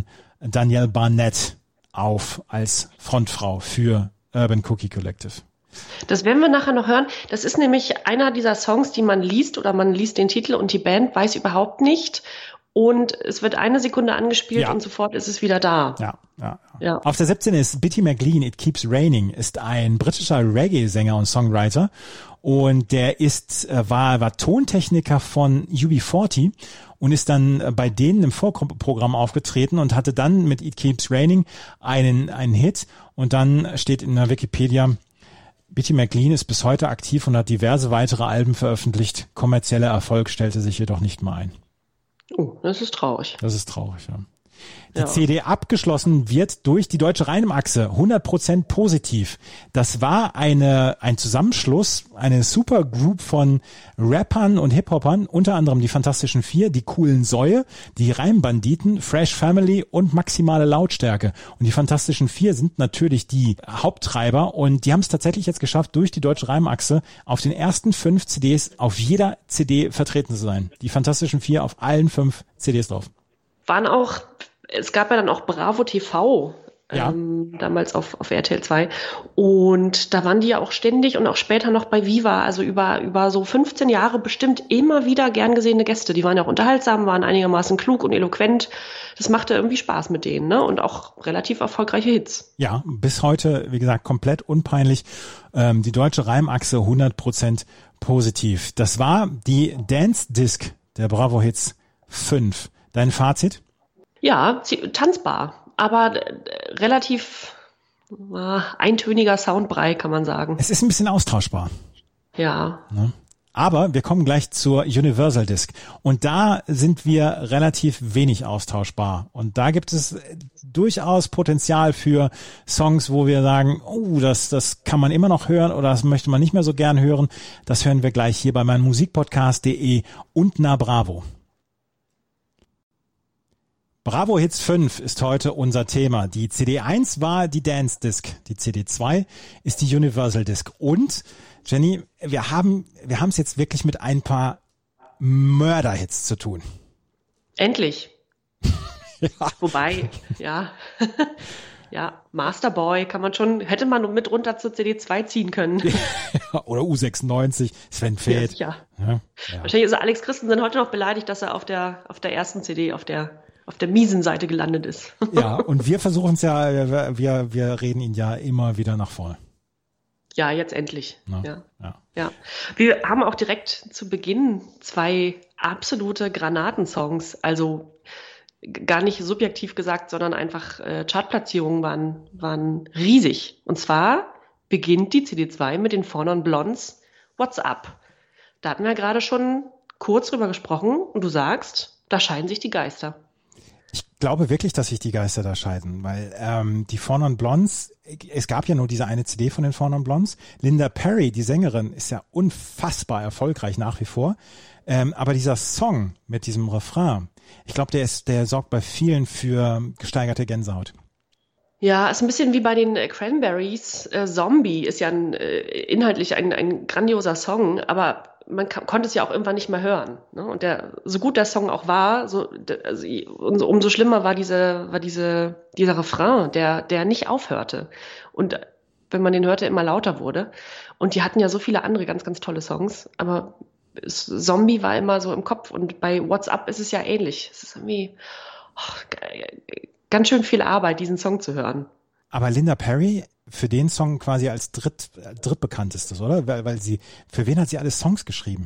Speaker 2: Danielle Barnett auf als Frontfrau für Urban Cookie Collective.
Speaker 3: Das werden wir nachher noch hören. Das ist nämlich einer dieser Songs, die man liest oder man liest den Titel und die Band weiß überhaupt nicht. Und es wird eine Sekunde angespielt
Speaker 2: ja.
Speaker 3: und sofort ist es wieder da.
Speaker 2: Ja, ja, ja.
Speaker 3: Ja.
Speaker 2: Auf der siebzehn ist Bitty McLean, It Keeps Raining, ist ein britischer Reggae-Sänger und Songwriter. Und der ist, war, war Tontechniker von U B vierzig und ist dann bei denen im Vorprogramm aufgetreten und hatte dann mit It Keeps Raining einen, einen Hit. Und dann steht in der Wikipedia, Bitty McLean ist bis heute aktiv und hat diverse weitere Alben veröffentlicht. Kommerzieller Erfolg stellte sich jedoch nicht mehr ein.
Speaker 3: Oh, das ist traurig.
Speaker 2: Das ist traurig, ja. Die
Speaker 3: Ja.
Speaker 2: C D abgeschlossen wird durch die Deutsche Rheinachse, hundert Prozent positiv. Das war eine ein Zusammenschluss, eine Supergroup von Rappern und Hip-Hopern, unter anderem die Fantastischen Vier, die Coolen Säue, die Reimbanditen, Fresh Family und Maximale Lautstärke. Und die Fantastischen Vier sind natürlich die Haupttreiber und die haben es tatsächlich jetzt geschafft, durch die Deutsche Rheinachse auf den ersten fünf C Ds auf jeder C D vertreten zu sein. Die Fantastischen Vier auf allen fünf C Ds drauf.
Speaker 3: Waren auch, es gab ja dann auch Bravo T V,
Speaker 2: Ja.
Speaker 3: ähm, damals auf, auf R T L zwei. Und da waren die ja auch ständig und auch später noch bei Viva, also über, über so fünfzehn Jahre bestimmt immer wieder gern gesehene Gäste. Die waren ja auch unterhaltsam, waren einigermaßen klug und eloquent. Das machte irgendwie Spaß mit denen, ne? Und auch relativ erfolgreiche Hits.
Speaker 2: Ja, bis heute, wie gesagt, komplett unpeinlich. Ähm, die Deutsche Reimachse hundert Prozent positiv. Das war die Dance Disc der Bravo Hits fünf. Dein Fazit?
Speaker 3: Ja, sie- tanzbar, aber äh, relativ äh, eintöniger Soundbrei, kann man sagen.
Speaker 2: Es ist ein bisschen austauschbar.
Speaker 3: Ja.
Speaker 2: Ne? Aber wir kommen gleich zur Universal Disc. Und da sind wir relativ wenig austauschbar. Und da gibt es durchaus Potenzial für Songs, wo wir sagen, oh, das, das kann man immer noch hören oder das möchte man nicht mehr so gern hören. Das hören wir gleich hier bei meinem Musikpodcast punkt de und Na Bravo. Bravo Hits fünf ist heute unser Thema. Die C D eins war die Dance Disc, die C D zwei ist die Universal Disc. Und Jenny, wir haben wir haben es jetzt wirklich mit ein paar Mörderhits zu tun.
Speaker 3: Endlich.
Speaker 2: Ja.
Speaker 3: Wobei, ja, ja, Masterboy kann man schon, hätte man mit runter zur C D zwei ziehen können.
Speaker 2: Oder U sechsundneunzig, Sven
Speaker 3: Ja,
Speaker 2: Feth.
Speaker 3: sicher.
Speaker 2: Ja, ja.
Speaker 3: Wahrscheinlich ist Alex Christensen heute noch beleidigt, dass er auf der, auf der ersten C D, auf der, auf der miesen Seite gelandet ist.
Speaker 2: Ja, und wir versuchen es ja, wir, wir, wir reden ihn ja immer wieder nach vorne.
Speaker 3: Ja, jetzt endlich.
Speaker 2: Ja,
Speaker 3: Ja.
Speaker 2: ja.
Speaker 3: Ja. Wir haben auch direkt zu Beginn zwei absolute Granatensongs, also g- gar nicht subjektiv gesagt, sondern einfach äh, Chartplatzierungen waren, waren riesig. Und zwar beginnt die C D zwei mit den Four Non Blondes What's Up. Da hatten wir gerade schon kurz drüber gesprochen und du sagst, da scheiden sich die Geister.
Speaker 2: Ich glaube wirklich, dass sich die Geister da scheiden, weil ähm, die Four Non Blondes, es gab ja nur diese eine C D von den Four Non Blondes. Linda Perry, die Sängerin, ist ja unfassbar erfolgreich nach wie vor. Ähm, aber dieser Song mit diesem Refrain, ich glaube, der ist, der sorgt bei vielen für gesteigerte Gänsehaut.
Speaker 3: Ja, ist ein bisschen wie bei den äh, Cranberries. Äh, Zombie ist ja ein, äh, inhaltlich ein, ein grandioser Song, aber man ka- konnte es ja auch irgendwann nicht mehr hören. Ne? Und der, so gut der Song auch war, so, d- also, i- umso, umso schlimmer war diese, war diese, dieser Refrain, der, der nicht aufhörte. Und wenn man den hörte, immer lauter wurde. Und die hatten ja so viele andere ganz, ganz tolle Songs, aber es, Zombie war immer so im Kopf. Und bei What's Up ist es ja ähnlich. Es ist irgendwie oh, g- ganz schön viel Arbeit, diesen Song zu hören.
Speaker 2: Aber Linda Perry, für den Song quasi als dritt, drittbekanntestes, oder? Weil, weil sie, für wen hat sie alle Songs geschrieben?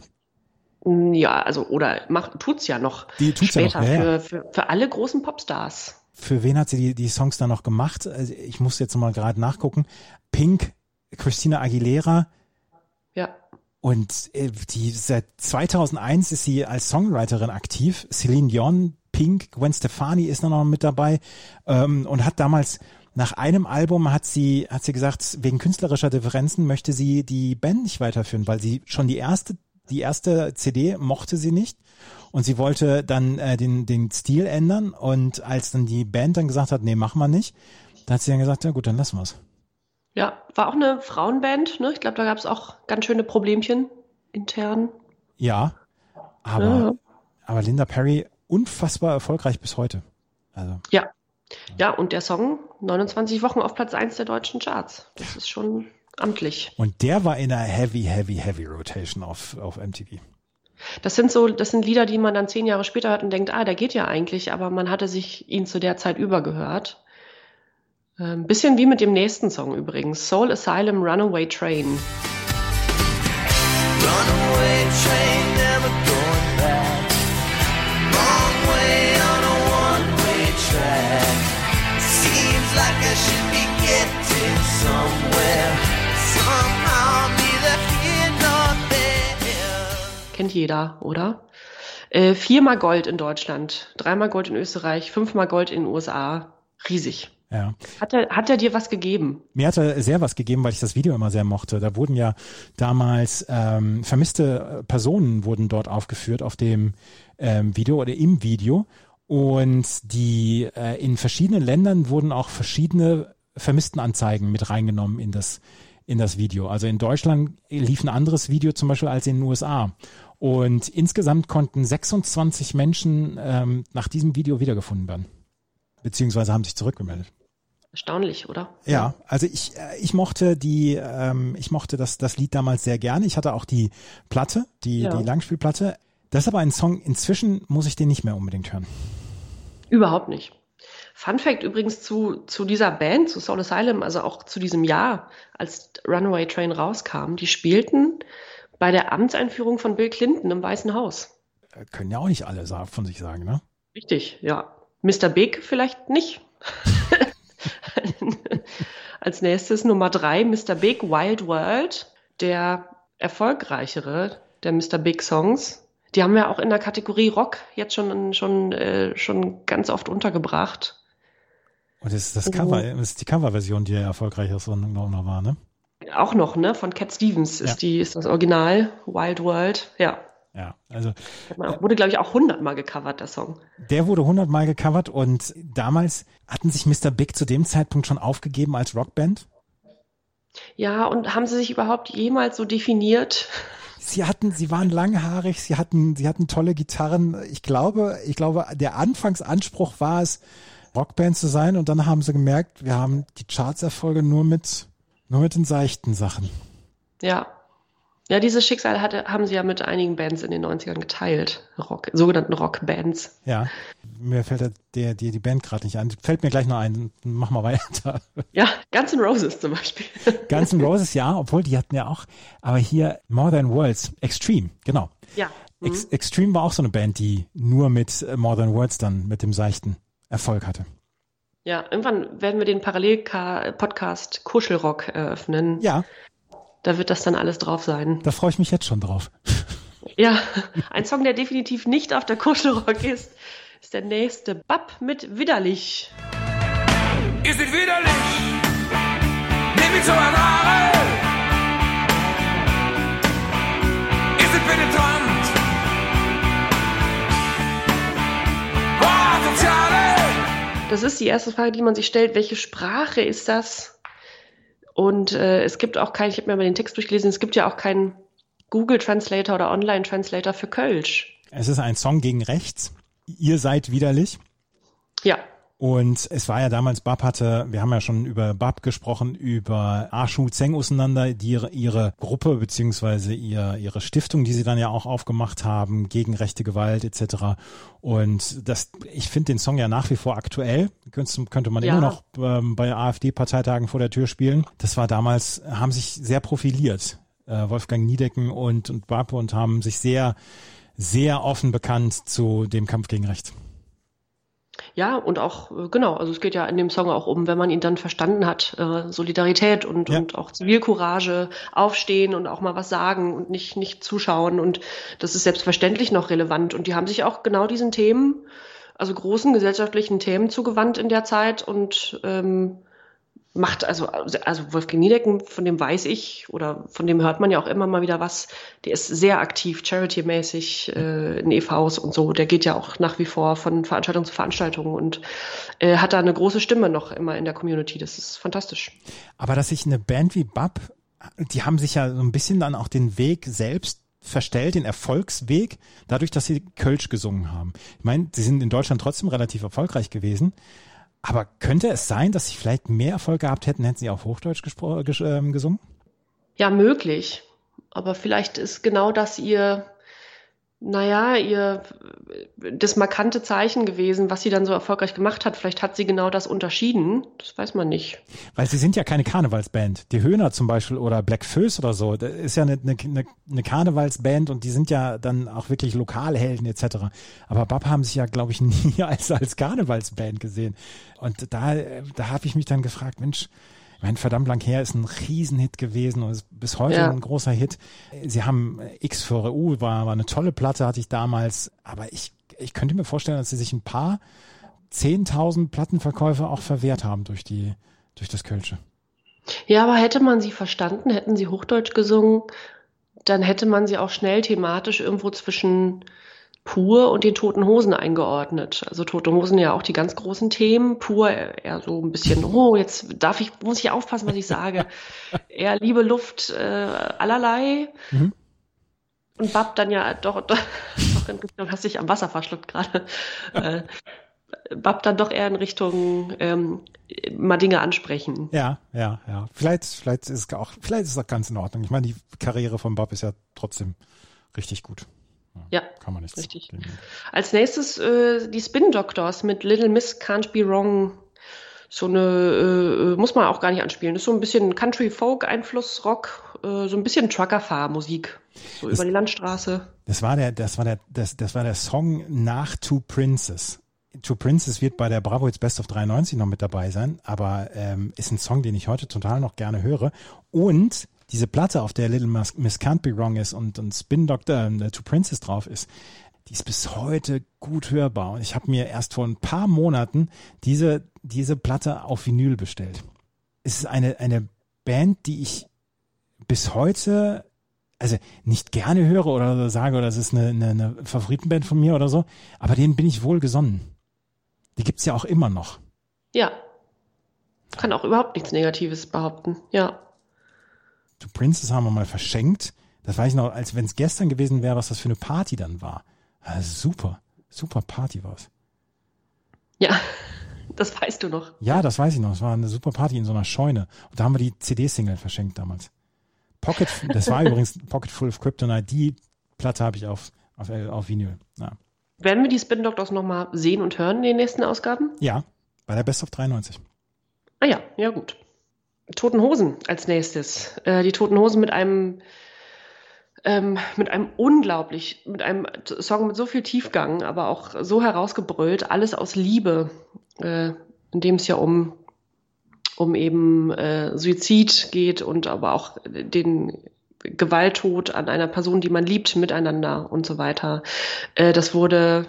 Speaker 3: Ja, also, oder macht, tut's ja noch
Speaker 2: Die tut's ja
Speaker 3: später
Speaker 2: noch, ja, ja.
Speaker 3: Für, für, für alle großen Popstars.
Speaker 2: Für wen hat sie die, die Songs dann noch gemacht? Also ich muss jetzt mal gerade nachgucken. Pink, Christina Aguilera
Speaker 3: Ja.
Speaker 2: und äh, die seit zweitausendeins ist sie als Songwriterin aktiv. Celine Dion, Pink, Gwen Stefani ist noch mit dabei ähm, und hat damals nach einem Album hat sie hat sie gesagt, wegen künstlerischer Differenzen möchte sie die Band nicht weiterführen, weil sie schon die erste die erste C D mochte sie nicht und sie wollte dann äh, den den Stil ändern und als dann die Band dann gesagt hat, nee, machen wir nicht, dann hat sie dann gesagt, ja gut, dann lassen wir's.
Speaker 3: Ja, war auch eine Frauenband, ne? Ich glaube, da gab es auch ganz schöne Problemchen intern.
Speaker 2: Ja, aber
Speaker 3: Ja.
Speaker 2: aber Linda Perry unfassbar erfolgreich bis heute. Also
Speaker 3: Ja, Ja, und der Song neunundzwanzig Wochen auf Platz eins der deutschen Charts. Das ist schon amtlich.
Speaker 2: Und der war in einer heavy, heavy, heavy Rotation auf, auf M T V.
Speaker 3: Das sind so, das sind Lieder, die man dann zehn Jahre später hört und denkt, ah, der geht ja eigentlich, aber man hatte sich ihn zu der Zeit übergehört. Ein ähm, bisschen wie mit dem nächsten Song übrigens. Soul Asylum, Runaway Train.
Speaker 4: Runaway train, never going back. Wrong way on a one-way track. Seems like I should be getting somewhere. Somehow neither here nor there.
Speaker 3: Kennt jeder, oder? Äh, viermal Gold in Deutschland, dreimal Gold in Österreich, fünfmal Gold in den U S A. Riesig.
Speaker 2: Ja.
Speaker 3: Hat er, hat er dir was gegeben?
Speaker 2: Mir hat er sehr was gegeben, weil ich das Video immer sehr mochte. Da wurden ja damals ähm, vermisste Personen wurden dort aufgeführt auf dem ähm, Video oder im Video. Und die äh, in verschiedenen Ländern wurden auch verschiedene Vermisstenanzeigen mit reingenommen in das in das Video. Also in Deutschland lief ein anderes Video zum Beispiel als in den U S A. Und insgesamt konnten sechsundzwanzig Menschen ähm, nach diesem Video wiedergefunden werden. Beziehungsweise haben sich zurückgemeldet.
Speaker 3: Erstaunlich, oder?
Speaker 2: Ja, also ich ich mochte die ähm, ich mochte das das Lied damals sehr gerne. Ich hatte auch die Platte, die
Speaker 3: Ja.
Speaker 2: die Langspielplatte. Das ist aber ein Song. Inzwischen muss ich den nicht mehr unbedingt hören.
Speaker 3: Überhaupt nicht. Fun Fact übrigens zu, zu dieser Band, zu Soul Asylum, also auch zu diesem Jahr, als Runaway Train rauskam, die spielten bei der Amtseinführung von Bill Clinton im Weißen Haus.
Speaker 2: Äh, Können ja auch nicht alle sa- von sich sagen, ne?
Speaker 3: Richtig, ja. Mister Big vielleicht nicht. Als nächstes Nummer drei, Mister Big, Wild World, der erfolgreichere der Mister Big Songs. Die haben wir auch in der Kategorie Rock jetzt schon, schon, äh, schon ganz oft untergebracht.
Speaker 2: Und das ist das
Speaker 3: Oh.
Speaker 2: Cover, das ist die Coverversion, die ja erfolgreicher noch war, ne?
Speaker 3: Auch noch, ne? Von Cat Stevens ist
Speaker 2: Ja.
Speaker 3: die, ist das Original, Wild World. Ja.
Speaker 2: Ja, also
Speaker 3: Hat man auch, wurde, glaube ich, auch hundertmal gecovert, der Song.
Speaker 2: der wurde hundertmal gecovert und damals hatten sich Mister Big zu dem Zeitpunkt schon aufgegeben als Rockband.
Speaker 3: Ja, und haben sie sich überhaupt jemals so definiert?
Speaker 2: Sie hatten, sie waren langhaarig, sie hatten, sie hatten tolle Gitarren. Ich glaube, ich glaube, der Anfangsanspruch war es, Rockband zu sein, und dann haben sie gemerkt, wir haben die Chartserfolge nur mit, nur mit den seichten Sachen.
Speaker 3: Ja. Ja, dieses Schicksal hatte, haben sie ja mit einigen Bands in den neunzigern geteilt. Rock, sogenannten Rockbands.
Speaker 2: Ja, mir fällt der, der, die, die Band gerade nicht ein. Fällt mir gleich noch ein. Mach mal weiter.
Speaker 3: Ja, Guns N' Roses zum Beispiel.
Speaker 2: Guns N' Roses, ja, obwohl die hatten ja auch, aber hier More Than Words, Extreme, genau.
Speaker 3: Ja. Mhm.
Speaker 2: Ex Extreme war auch so eine Band, die nur mit äh, More Than Words dann, mit dem seichten Erfolg hatte.
Speaker 3: Ja, irgendwann werden wir den Parallel-Podcast Kuschelrock eröffnen.
Speaker 2: Ja,
Speaker 3: Da wird das dann alles drauf sein.
Speaker 2: da freue ich mich jetzt schon drauf.
Speaker 3: Ja, ein Song, der definitiv nicht auf der Kuschelrock ist, ist der nächste. Bab mit Widerlich.
Speaker 4: Ist es widerlich? Nimm mich so an Haare. Ist es penetrant? Boah, Soziale!
Speaker 3: Das ist die erste Frage, die man sich stellt. Welche Sprache ist das? Und äh, es gibt auch keinen, ich habe mir mal den Text durchgelesen, es gibt ja auch keinen Google Translator oder Online Translator für Kölsch.
Speaker 2: Es ist ein Song gegen rechts. Ihr seid widerlich.
Speaker 3: Ja,
Speaker 2: Und es war ja damals, Bab hatte, wir haben ja schon über Bab gesprochen, über Ashu Zeng auseinander, die ihre, ihre Gruppe beziehungsweise ihr, ihre Stiftung, die sie dann ja auch aufgemacht haben, gegen rechte Gewalt et cetera. Und das, ich finde den Song ja nach wie vor aktuell. Könnte, könnte man
Speaker 3: Ja.
Speaker 2: immer noch ähm, bei AfD-Parteitagen vor der Tür spielen. Das war damals, haben sich sehr profiliert, äh, Wolfgang Niedecken und, und Bab, und haben sich sehr, sehr offen bekannt zu dem Kampf gegen rechts.
Speaker 3: ja, und auch, äh, genau, also es geht ja in dem Song auch um, wenn man ihn dann verstanden hat, äh, Solidarität und,
Speaker 2: Ja.
Speaker 3: und auch Zivilcourage, aufstehen und auch mal was sagen und nicht, nicht zuschauen. Und das ist selbstverständlich noch relevant. Und die haben sich auch genau diesen Themen, also großen gesellschaftlichen Themen zugewandt in der Zeit und ähm, macht, also, also Wolfgang Niedecken, von dem weiß ich oder von dem hört man ja auch immer mal wieder was, der ist sehr aktiv, charity-mäßig äh, in E Vs und so, der geht ja auch nach wie vor von Veranstaltung zu Veranstaltung und äh, hat da eine große Stimme noch immer in der Community, das ist fantastisch.
Speaker 2: Aber dass sich eine Band wie Bab, die haben sich ja so ein bisschen dann auch den Weg selbst verstellt, den Erfolgsweg, dadurch, dass sie Kölsch gesungen haben. Ich meine, sie sind in Deutschland trotzdem relativ erfolgreich gewesen, Aber könnte es sein, dass sie vielleicht mehr Erfolg gehabt hätten, hätten sie auf Hochdeutsch gespro- ges- ähm, gesungen?
Speaker 3: Ja, möglich. Aber vielleicht ist genau das ihr, naja, ihr, das markante Zeichen gewesen, was sie dann so erfolgreich gemacht hat. Vielleicht hat sie genau das unterschieden. Das weiß man nicht.
Speaker 2: Weil sie sind ja keine Karnevalsband. Die Höhner zum Beispiel oder Black Föß oder so, das ist ja eine, eine, eine Karnevalsband und die sind ja dann auch wirklich Lokalhelden et cetera. Aber Bab haben sich ja, glaube ich, nie als, als Karnevalsband gesehen. Und da, da habe ich mich dann gefragt, Mensch, mein verdammt lang her ist ein Riesenhit gewesen und ist bis heute ja. ein großer Hit. Sie haben X für U, war, war eine tolle Platte, hatte ich damals. Aber ich, ich könnte mir vorstellen, dass sie sich ein paar zehntausend Plattenverkäufe auch verwehrt haben durch die, durch das Kölsche.
Speaker 3: Ja, aber hätte man sie verstanden, hätten sie Hochdeutsch gesungen, dann hätte man sie auch schnell thematisch irgendwo zwischen Pur und den Toten Hosen eingeordnet. Also Tote Hosen ja auch die ganz großen Themen. Pur eher so ein bisschen, oh, jetzt darf ich, muss ich aufpassen, was ich sage. Eher Liebe, Luft, äh, allerlei. Mhm. Und Bab dann ja doch, doch, doch in Richtung, hast dich am Wasser verschluckt gerade. äh, Bab dann doch eher in Richtung ähm, mal Dinge ansprechen.
Speaker 2: Ja, ja, ja. Vielleicht, vielleicht ist es auch, vielleicht ist es auch ganz in Ordnung. Ich meine, die Karriere von Bab ist ja trotzdem richtig gut.
Speaker 3: Ja,
Speaker 2: kann man nichts
Speaker 3: richtig.
Speaker 2: Gegen.
Speaker 3: Als nächstes äh, die Spin Doctors mit Little Miss Can't Be Wrong. So eine, äh, muss man auch gar nicht anspielen. Das ist so ein bisschen Country-Folk-Einfluss, Rock, äh, so ein bisschen Trucker-Fahr-Musik. So das, über die Landstraße.
Speaker 2: Das war der, das war der, das, das war der Song nach Two Princes. Two Princes wird bei der Bravo Hits Best of dreiundneunzig noch mit dabei sein, aber ähm, ist ein Song, den ich heute total noch gerne höre. Und diese Platte, auf der Little Miss Can't Be Wrong ist und, und Spin Doctor, äh, Two Princes drauf ist, die ist bis heute gut hörbar. Und ich habe mir erst vor ein paar Monaten diese, diese Platte auf Vinyl bestellt. Es ist eine, eine Band, die ich bis heute, also nicht gerne höre oder sage, oder es ist eine, eine, eine Favoritenband von mir oder so, aber denen bin ich wohlgesonnen. Die gibt's ja auch immer noch.
Speaker 3: Ja. Kann auch überhaupt nichts Negatives behaupten, ja.
Speaker 2: Two Princes haben wir mal verschenkt. Das weiß ich noch, als wenn es gestern gewesen wäre, was das für eine Party dann war. Also super, super Party war es.
Speaker 3: Ja, das weißt du noch.
Speaker 2: Ja, das weiß ich noch. Es war eine super Party in so einer Scheune. Und da haben wir die C D-Single verschenkt damals. Pocket, das war übrigens Pocket Full of Kryptonite. Die Platte habe ich auf, auf, auf Vinyl. Ja.
Speaker 3: Werden wir die Spin Doctors nochmal sehen und hören in den nächsten Ausgaben?
Speaker 2: Ja, bei der Best of dreiundneunzig.
Speaker 3: Ah ja, ja gut. Toten Hosen als nächstes. Äh, die Toten Hosen mit einem ähm, mit einem unglaublich, mit einem Song mit so viel Tiefgang, aber auch so herausgebrüllt, alles aus Liebe, äh, in dem es ja um um eben äh, Suizid geht und aber auch den Gewalttod an einer Person, die man liebt, miteinander und so weiter. Äh, das wurde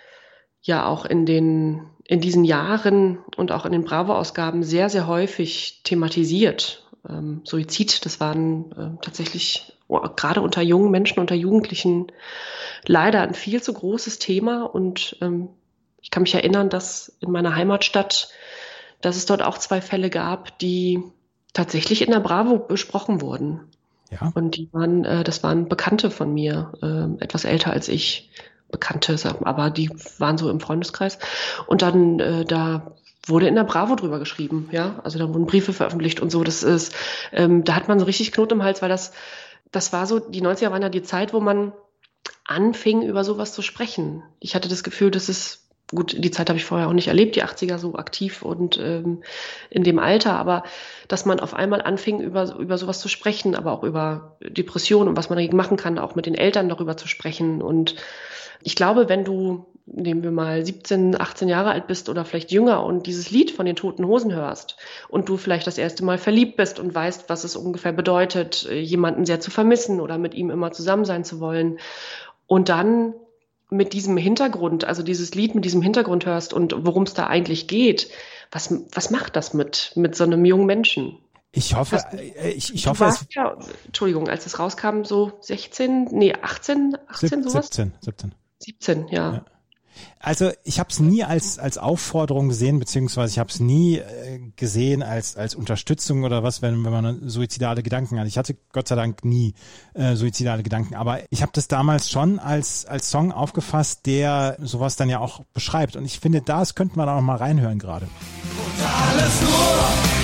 Speaker 3: ja auch in den in diesen Jahren und auch in den Bravo-Ausgaben sehr, sehr häufig thematisiert. Ähm, Suizid, das waren äh, tatsächlich oh, gerade unter jungen Menschen, unter Jugendlichen leider ein viel zu großes Thema. Und ähm, ich kann mich erinnern, dass in meiner Heimatstadt, dass es dort auch zwei Fälle gab, die tatsächlich in der Bravo besprochen wurden.
Speaker 2: Ja.
Speaker 3: Und die waren, äh, das waren Bekannte von mir, äh, etwas älter als ich. Bekannte, aber die waren so im Freundeskreis. Und dann, äh, da wurde in der Bravo drüber geschrieben, ja. Also da wurden Briefe veröffentlicht und so. Das ist, ähm, da hat man so richtig Knoten im Hals, weil das, das war so, die neunziger waren ja die Zeit, wo man anfing, über sowas zu sprechen. Ich hatte das Gefühl, dass es, gut, die Zeit habe ich vorher auch nicht erlebt, die achtziger so aktiv und ähm, in dem Alter, aber dass man auf einmal anfing, über, über sowas zu sprechen, aber auch über Depressionen und was man dagegen machen kann, auch mit den Eltern darüber zu sprechen. Und ich glaube, wenn du, nehmen wir mal siebzehn, achtzehn Jahre alt bist oder vielleicht jünger und dieses Lied von den Toten Hosen hörst und du vielleicht das erste Mal verliebt bist und weißt, was es ungefähr bedeutet, jemanden sehr zu vermissen oder mit ihm immer zusammen sein zu wollen und dann mit diesem Hintergrund, also dieses Lied mit diesem Hintergrund hörst und worum es da eigentlich geht, was, was macht das mit, mit so einem jungen Menschen?
Speaker 2: Ich hoffe,
Speaker 3: du,
Speaker 2: ich, ich
Speaker 3: du
Speaker 2: hoffe,
Speaker 3: warst
Speaker 2: es,
Speaker 3: ja, Entschuldigung, als es rauskam, so sechzehn, nee, achtzehn, achtzehn, sowas?
Speaker 2: siebzehn, siebzehn.
Speaker 3: siebzehn, ja.
Speaker 2: Ja. Also ich habe es nie als als Aufforderung gesehen, beziehungsweise ich habe es nie äh, gesehen als als Unterstützung oder was, wenn wenn man suizidale Gedanken hat. Ich hatte Gott sei Dank nie äh, suizidale Gedanken, aber ich habe das damals schon als als Song aufgefasst, der sowas dann ja auch beschreibt. Und ich finde, das könnte man auch mal reinhören gerade.
Speaker 4: Und alles nur,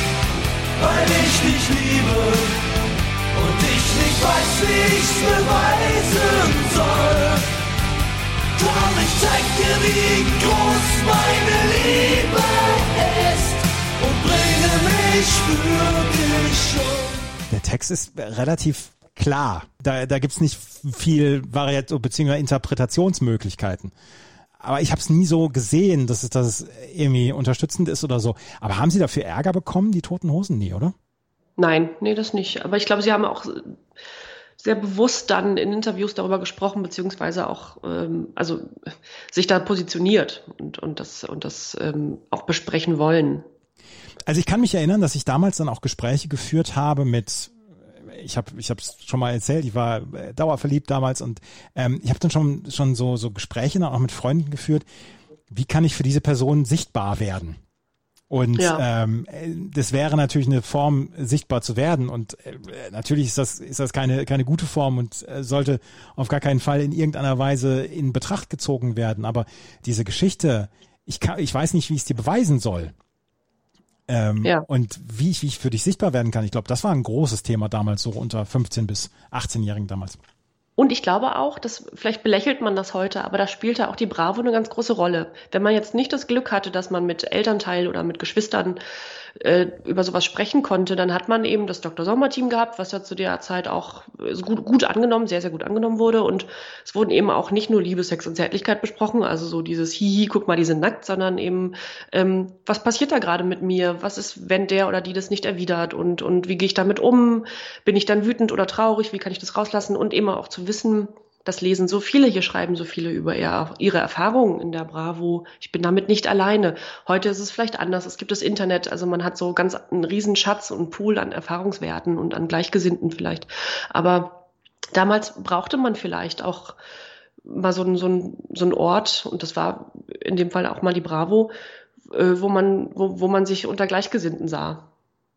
Speaker 4: weil ich dich liebe und ich nicht weiß, wie ich's beweisen soll. Komm, ich zeig dir, wie groß meine Liebe ist und bringe mich für dich um.
Speaker 2: Der Text ist relativ klar. Da, da gibt's nicht viel Variation bzw. Interpretationsmöglichkeiten. Aber ich habe es nie so gesehen, dass es, dass es irgendwie unterstützend ist oder so. Aber haben Sie dafür Ärger bekommen, die Toten Hosen? Nie, oder?
Speaker 3: Nein, nee, das nicht. Aber ich glaube, Sie haben auch sehr bewusst dann in Interviews darüber gesprochen, beziehungsweise auch ähm, also sich da positioniert und, und das, und das ähm, auch besprechen wollen.
Speaker 2: Also ich kann mich erinnern, dass ich damals dann auch Gespräche geführt habe mit, ich habe ich habe es schon mal erzählt, ich war dauerverliebt damals und ähm, ich habe dann schon schon so so Gespräche dann auch mit Freunden geführt, wie kann ich für diese Person sichtbar werden? Und ja. ähm, das wäre natürlich eine Form, sichtbar zu werden. Und äh, natürlich ist das ist das keine keine gute Form und äh, sollte auf gar keinen Fall in irgendeiner Weise in Betracht gezogen werden. Aber diese Geschichte, ich kann, ich weiß nicht, wie ich es dir beweisen soll. Ähm, ja. Und wie ich, wie ich für dich sichtbar werden kann. Ich glaube, das war ein großes Thema damals, so unter fünfzehn- bis achtzehnjährigen damals.
Speaker 3: Und ich glaube auch, dass vielleicht belächelt man das heute, aber da spielte auch die Bravo eine ganz große Rolle. Wenn man jetzt nicht das Glück hatte, dass man mit Elternteilen oder mit Geschwistern äh, über sowas sprechen konnte, dann hat man eben das Doktor Sommer-Team gehabt, was ja zu der Zeit auch gut, gut angenommen, sehr, sehr gut angenommen wurde. Und es wurden eben auch nicht nur Liebe, Sex und Zärtlichkeit besprochen, also so dieses Hihi, guck mal, die sind nackt, sondern eben, ähm, was passiert da gerade mit mir? Was ist, wenn der oder die das nicht erwidert? Und, und wie gehe ich damit um? Bin ich dann wütend oder traurig? Wie kann ich das rauslassen? Und eben auch zu wissen, das lesen so viele, hier schreiben so viele über ihre Erfahrungen in der Bravo. Ich bin damit nicht alleine. Heute ist es vielleicht anders. Es gibt das Internet, also man hat so ganz einen riesen Schatz und einen Pool an Erfahrungswerten und an Gleichgesinnten vielleicht. Aber damals brauchte man vielleicht auch mal so einen, so einen, so einen Ort, und das war in dem Fall auch mal die Bravo, wo man, wo, wo man sich unter Gleichgesinnten sah.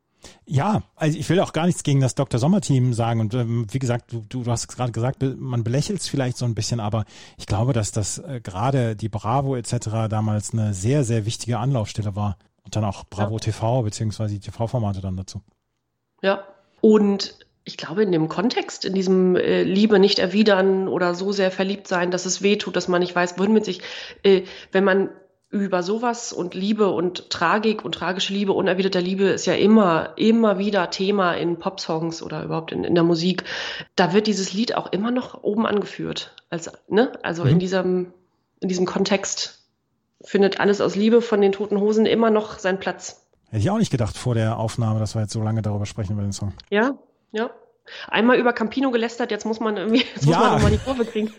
Speaker 2: Ja, also ich will auch gar nichts gegen das Doktor Sommer-Team sagen und ähm, wie gesagt, du, du hast es gerade gesagt, man belächelt es vielleicht so ein bisschen, aber ich glaube, dass das äh, gerade die Bravo et cetera damals eine sehr, sehr wichtige Anlaufstelle war und dann auch Bravo ja. T V beziehungsweise die T V-Formate dann dazu.
Speaker 3: Ja, und ich glaube in dem Kontext, in diesem äh, Liebe nicht erwidern oder so sehr verliebt sein, dass es wehtut, dass man nicht weiß, wohin mit sich, äh, wenn man über sowas und Liebe und Tragik und tragische Liebe, unerwiderte Liebe ist ja immer, immer wieder Thema in Popsongs oder überhaupt in, in der Musik. Da wird dieses Lied auch immer noch oben angeführt. Als, ne? Also mhm. in diesem, in diesem Kontext findet alles aus Liebe von den Toten Hosen immer noch seinen Platz.
Speaker 2: Hätte ich auch nicht gedacht vor der Aufnahme, dass wir jetzt so lange darüber sprechen über den Song.
Speaker 3: Ja, ja. Einmal über Campino gelästert, jetzt muss man irgendwie, jetzt muss
Speaker 2: ja.
Speaker 3: man nochmal die Kurve kriegen.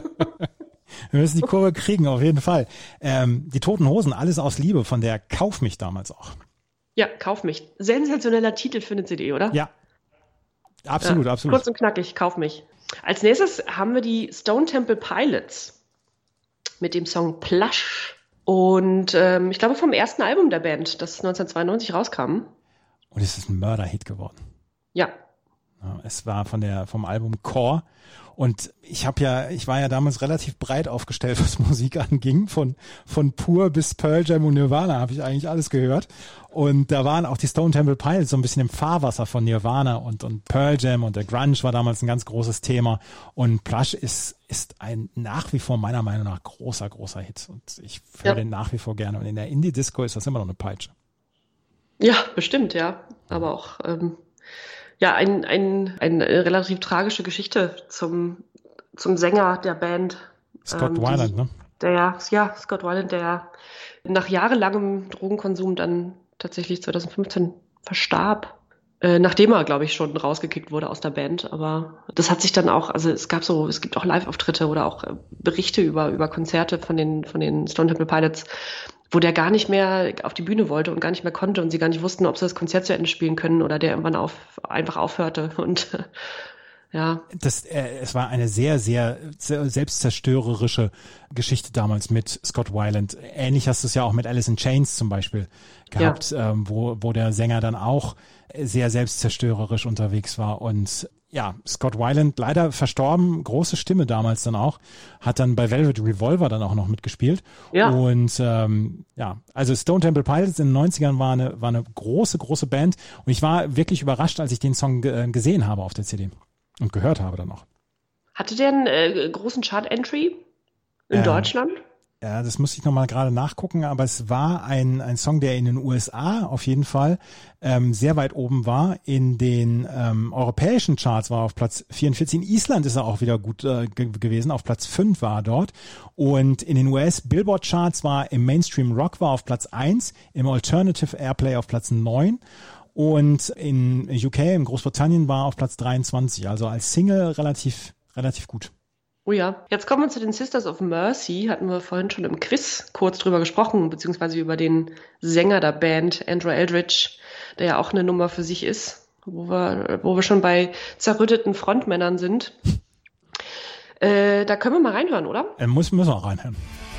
Speaker 2: Wir müssen die Kurve kriegen, auf jeden Fall. Ähm, die Toten Hosen, alles aus Liebe, von der Kauf mich damals auch.
Speaker 3: Ja, Kauf mich. Sensationeller Titel für eine C D, oder?
Speaker 2: Ja, absolut,
Speaker 3: ja,
Speaker 2: absolut.
Speaker 3: Kurz und knackig, Kauf mich. Als nächstes haben wir die Stone Temple Pilots mit dem Song Plush. Und ähm, ich glaube vom ersten Album der Band, das neunzehnhundertzweiundneunzig rauskam.
Speaker 2: Und es ist ein Mörder-Hit geworden.
Speaker 3: Ja.
Speaker 2: ja. Es war von der vom Album Core. Und ich habe ja, ich war ja damals relativ breit aufgestellt, was Musik anging. Von von Pur bis Pearl Jam und Nirvana habe ich eigentlich alles gehört. Und da waren auch die Stone Temple Pilots so ein bisschen im Fahrwasser von Nirvana und und Pearl Jam und der Grunge war damals ein ganz großes Thema. Und Plush ist ist ein nach wie vor meiner Meinung nach großer, großer Hit. Und ich höre ja. den nach wie vor gerne. Und in der Indie-Disco ist das immer noch eine Peitsche.
Speaker 3: Ja, bestimmt, ja. Aber auch ähm ja, ein, ein, eine relativ tragische Geschichte zum, zum Sänger der Band.
Speaker 2: Scott
Speaker 3: ähm,
Speaker 2: Weiland,
Speaker 3: die,
Speaker 2: ne?
Speaker 3: Der, ja, Scott Weiland, der nach jahrelangem Drogenkonsum dann tatsächlich zweitausendfünfzehn verstarb. Äh, nachdem er, glaube ich, schon rausgekickt wurde aus der Band. Aber das hat sich dann auch, also es gab so, es gibt auch Live-Auftritte oder auch äh, Berichte über, über Konzerte von den, von den Stone Temple Pilots, wo der gar nicht mehr auf die Bühne wollte und gar nicht mehr konnte und sie gar nicht wussten, ob sie das Konzert zu Ende spielen können oder der irgendwann auf, einfach aufhörte. Und Ja.
Speaker 2: Das, äh, es war eine sehr, sehr selbstzerstörerische Geschichte damals mit Scott Weiland. Ähnlich hast du es ja auch mit Alice in Chains zum Beispiel gehabt, ja. ähm, wo, wo der Sänger dann auch sehr selbstzerstörerisch unterwegs war. Und ja, Scott Weiland leider verstorben, große Stimme damals dann auch, hat dann bei Velvet Revolver dann auch noch mitgespielt. Ja. Und ähm, ja, also Stone Temple Pilots in den neunzigern war eine, war eine große, große Band. Und ich war wirklich überrascht, als ich den Song ge- gesehen habe auf der C D. Und gehört habe dann auch.
Speaker 3: Hatte der einen äh, großen Chart-Entry in ähm, Deutschland?
Speaker 2: Ja, das muss ich nochmal gerade nachgucken, aber es war ein, ein Song, der in den U S A auf jeden Fall ähm, sehr weit oben war. In den ähm, europäischen Charts war er auf Platz vierundvierzig. In Island ist er auch wieder gut äh, ge- gewesen, auf Platz fünf war er dort. Und in den U S-Billboard-Charts war im Mainstream Rock war auf Platz eins, im Alternative Airplay auf Platz neun. Und in U K, in Großbritannien, war auf Platz dreiundzwanzig. Also als Single relativ, relativ gut.
Speaker 3: Oh ja. Jetzt kommen wir zu den Sisters of Mercy. Hatten wir vorhin schon im Quiz kurz drüber gesprochen, beziehungsweise über den Sänger der Band, Andrew Eldridge, der ja auch eine Nummer für sich ist, wo wir, wo wir schon bei zerrütteten Frontmännern sind. Äh, da können wir mal reinhören, oder?
Speaker 2: Äh, muss, müssen wir auch reinhören.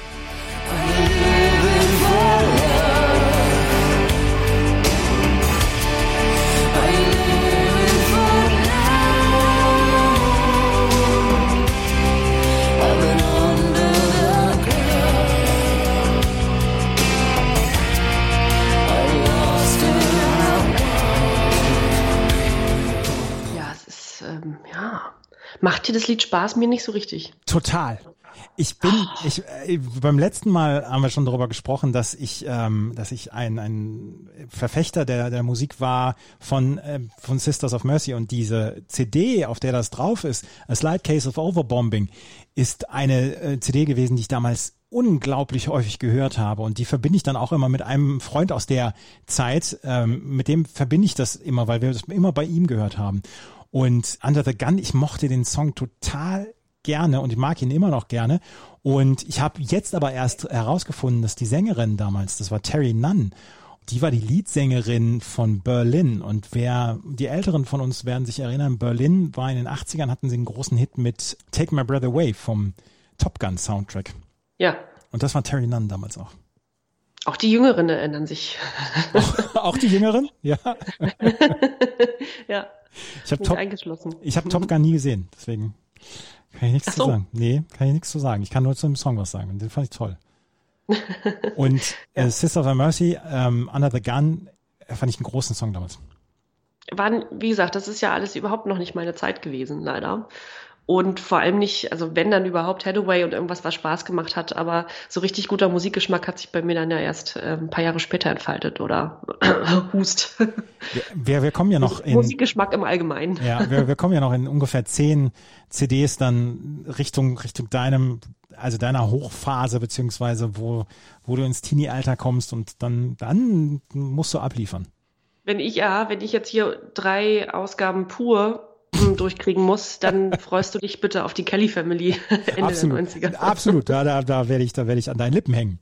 Speaker 3: Macht dir das Lied Spaß? Mir nicht so richtig.
Speaker 2: Total. Ich bin, ich äh, beim letzten Mal haben wir schon darüber gesprochen, dass ich, ähm, dass ich ein ein Verfechter der der Musik war von äh, von Sisters of Mercy, und diese C D, auf der das drauf ist, A Slight Case of Overbombing, ist eine äh, C D gewesen, die ich damals unglaublich häufig gehört habe, und die verbinde ich dann auch immer mit einem Freund aus der Zeit, ähm, mit dem verbinde ich das immer, weil wir das immer bei ihm gehört haben. Und Under the Gun, ich mochte den Song total gerne und ich mag ihn immer noch gerne. Und ich habe jetzt aber erst herausgefunden, dass die Sängerin damals, das war Terry Nunn, die war die Leadsängerin von Berlin. Und wer, die Älteren von uns werden sich erinnern, Berlin war in den achtzigern, hatten sie einen großen Hit mit Take My Breath Away vom Top Gun Soundtrack.
Speaker 3: Ja.
Speaker 2: Und das war Terry Nunn damals auch.
Speaker 3: Auch die Jüngeren erinnern sich.
Speaker 2: Auch, auch die Jüngeren? Ja.
Speaker 3: Ja.
Speaker 2: Ich habe Top, ich hab Top Gun nie gesehen, deswegen kann ich nichts so. zu sagen. Nee, kann ich nichts zu sagen. Ich kann nur zu dem Song was sagen, und den fand ich toll. Und ja. äh, Sisters of Mercy, ähm, Under the Gun, fand ich einen großen Song damals.
Speaker 3: Waren, wie gesagt, das ist ja alles überhaupt noch nicht meine Zeit gewesen, leider. Und vor allem nicht, also wenn dann überhaupt Hathaway und irgendwas, was Spaß gemacht hat, aber so richtig guter Musikgeschmack hat sich bei mir dann ja erst äh, ein paar Jahre später entfaltet, oder Hust.
Speaker 2: Wir, wir kommen ja noch in...
Speaker 3: Musikgeschmack im Allgemeinen.
Speaker 2: Ja, wir, wir kommen ja noch in ungefähr zehn C Ds dann Richtung, Richtung deinem, also deiner Hochphase, beziehungsweise wo, wo du ins Teenie-Alter kommst, und dann, dann musst du abliefern.
Speaker 3: Wenn ich, ja, wenn ich jetzt hier drei Ausgaben pur durchkriegen muss, dann freust du dich bitte auf die Kelly Family Ende
Speaker 2: Absolut.
Speaker 3: der neunziger.
Speaker 2: Absolut, da, da, da werde ich, da werde ich an deinen Lippen hängen.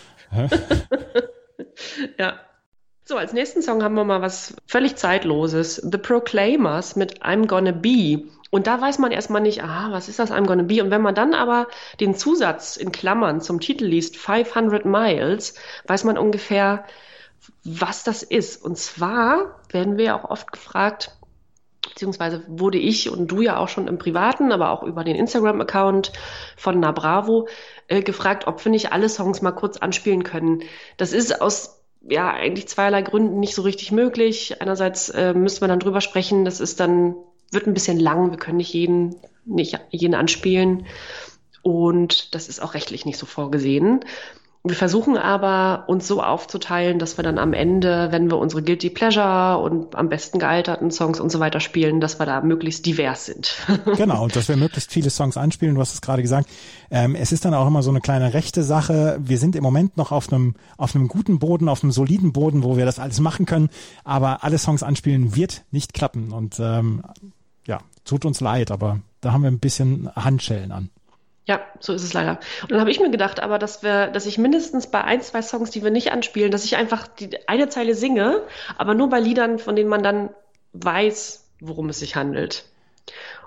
Speaker 3: Ja. So, als nächsten Song haben wir mal was völlig Zeitloses. The Proclaimers mit I'm Gonna Be. Und da weiß man erstmal nicht, aha, was ist das I'm Gonna Be? Und wenn man dann aber den Zusatz in Klammern zum Titel liest, fünfhundert Miles, weiß man ungefähr, was das ist. Und zwar werden wir ja auch oft gefragt, beziehungsweise wurde ich und du ja auch schon im Privaten, aber auch über den Instagram-Account von Na Bravo äh, gefragt, ob wir nicht alle Songs mal kurz anspielen können. Das ist aus ja eigentlich zweierlei Gründen nicht so richtig möglich. Einerseits äh, müssen wir dann drüber sprechen, das ist dann, wird ein bisschen lang, wir können nicht jeden, nicht jeden anspielen, und das ist auch rechtlich nicht so vorgesehen. Wir versuchen aber, uns so aufzuteilen, dass wir dann am Ende, wenn wir unsere Guilty Pleasure und am besten gealterten Songs und so weiter spielen, dass wir da möglichst divers sind.
Speaker 2: Genau, und dass wir möglichst viele Songs anspielen. Du hast es gerade gesagt. Ähm, es ist dann auch immer so eine kleine rechte Sache. Wir sind im Moment noch auf einem auf einem guten Boden, auf einem soliden Boden, wo wir das alles machen können. Aber alle Songs anspielen wird nicht klappen. Und ähm, ja, tut uns leid, aber da haben wir ein bisschen Handschellen an.
Speaker 3: Ja, so ist es leider. Und dann habe ich mir gedacht, aber dass wir, dass ich mindestens bei ein, zwei Songs, die wir nicht anspielen, dass ich einfach die eine Zeile singe, aber nur bei Liedern, von denen man dann weiß, worum es sich handelt.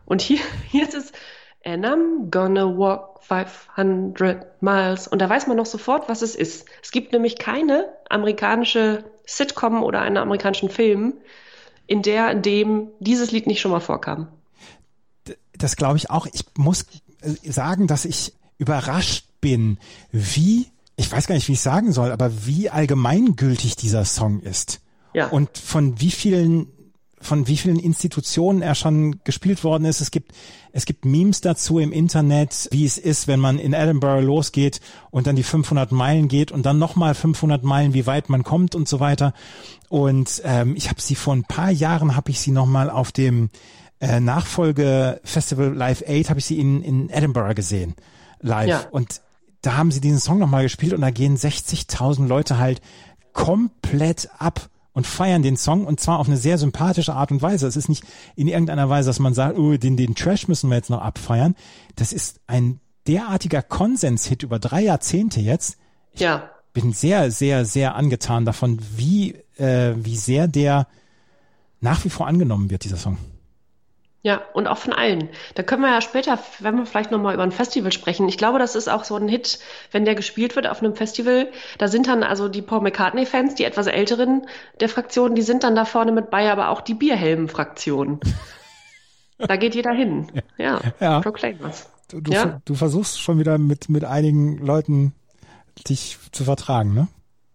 Speaker 3: Und hier, hier ist es, and I'm gonna walk five hundred miles. Und da weiß man noch sofort, was es ist. Es gibt nämlich keine amerikanische Sitcom oder einen amerikanischen Film, in der, in dem dieses Lied nicht schon mal vorkam.
Speaker 2: Das glaube ich auch. Ich muss sagen, dass ich überrascht bin, wie, ich weiß gar nicht, wie ich sagen soll, aber wie allgemeingültig dieser Song ist.
Speaker 3: Ja.
Speaker 2: Und von wie vielen von wie vielen Institutionen er schon gespielt worden ist. Es gibt, es gibt Memes dazu im Internet, wie es ist, wenn man in Edinburgh losgeht und dann die fünfhundert Meilen geht und dann nochmal fünfhundert Meilen, wie weit man kommt und so weiter. Und ähm, ich habe sie vor ein paar Jahren, habe ich sie nochmal auf dem äh, Nachfolge-Festival Live Aid, habe ich sie in, in Edinburgh gesehen, live. Ja. Und da haben sie diesen Song nochmal gespielt und da gehen sechzigtausend Leute halt komplett ab und feiern den Song, und zwar auf eine sehr sympathische Art und Weise. Es ist nicht in irgendeiner Weise, dass man sagt, oh, den, den Trash müssen wir jetzt noch abfeiern. Das ist ein derartiger Konsenshit über drei Jahrzehnte jetzt. Ich
Speaker 3: ja.
Speaker 2: bin sehr, sehr, sehr angetan davon, wie, äh, wie sehr der nach wie vor angenommen wird, dieser Song.
Speaker 3: Ja, und auch von allen. Da können wir ja später, wenn wir vielleicht nochmal über ein Festival sprechen. Ich glaube, das ist auch so ein Hit, wenn der gespielt wird auf einem Festival. Da sind dann also die Paul McCartney-Fans, die etwas älteren der Fraktion, die sind dann da vorne mit bei, aber auch die Bierhelmen-Fraktion. Da geht jeder hin. Ja,
Speaker 2: ja.
Speaker 3: Proclaimers.
Speaker 2: Du, du,
Speaker 3: ja?
Speaker 2: du versuchst schon wieder mit, mit einigen Leuten dich zu vertragen, ne?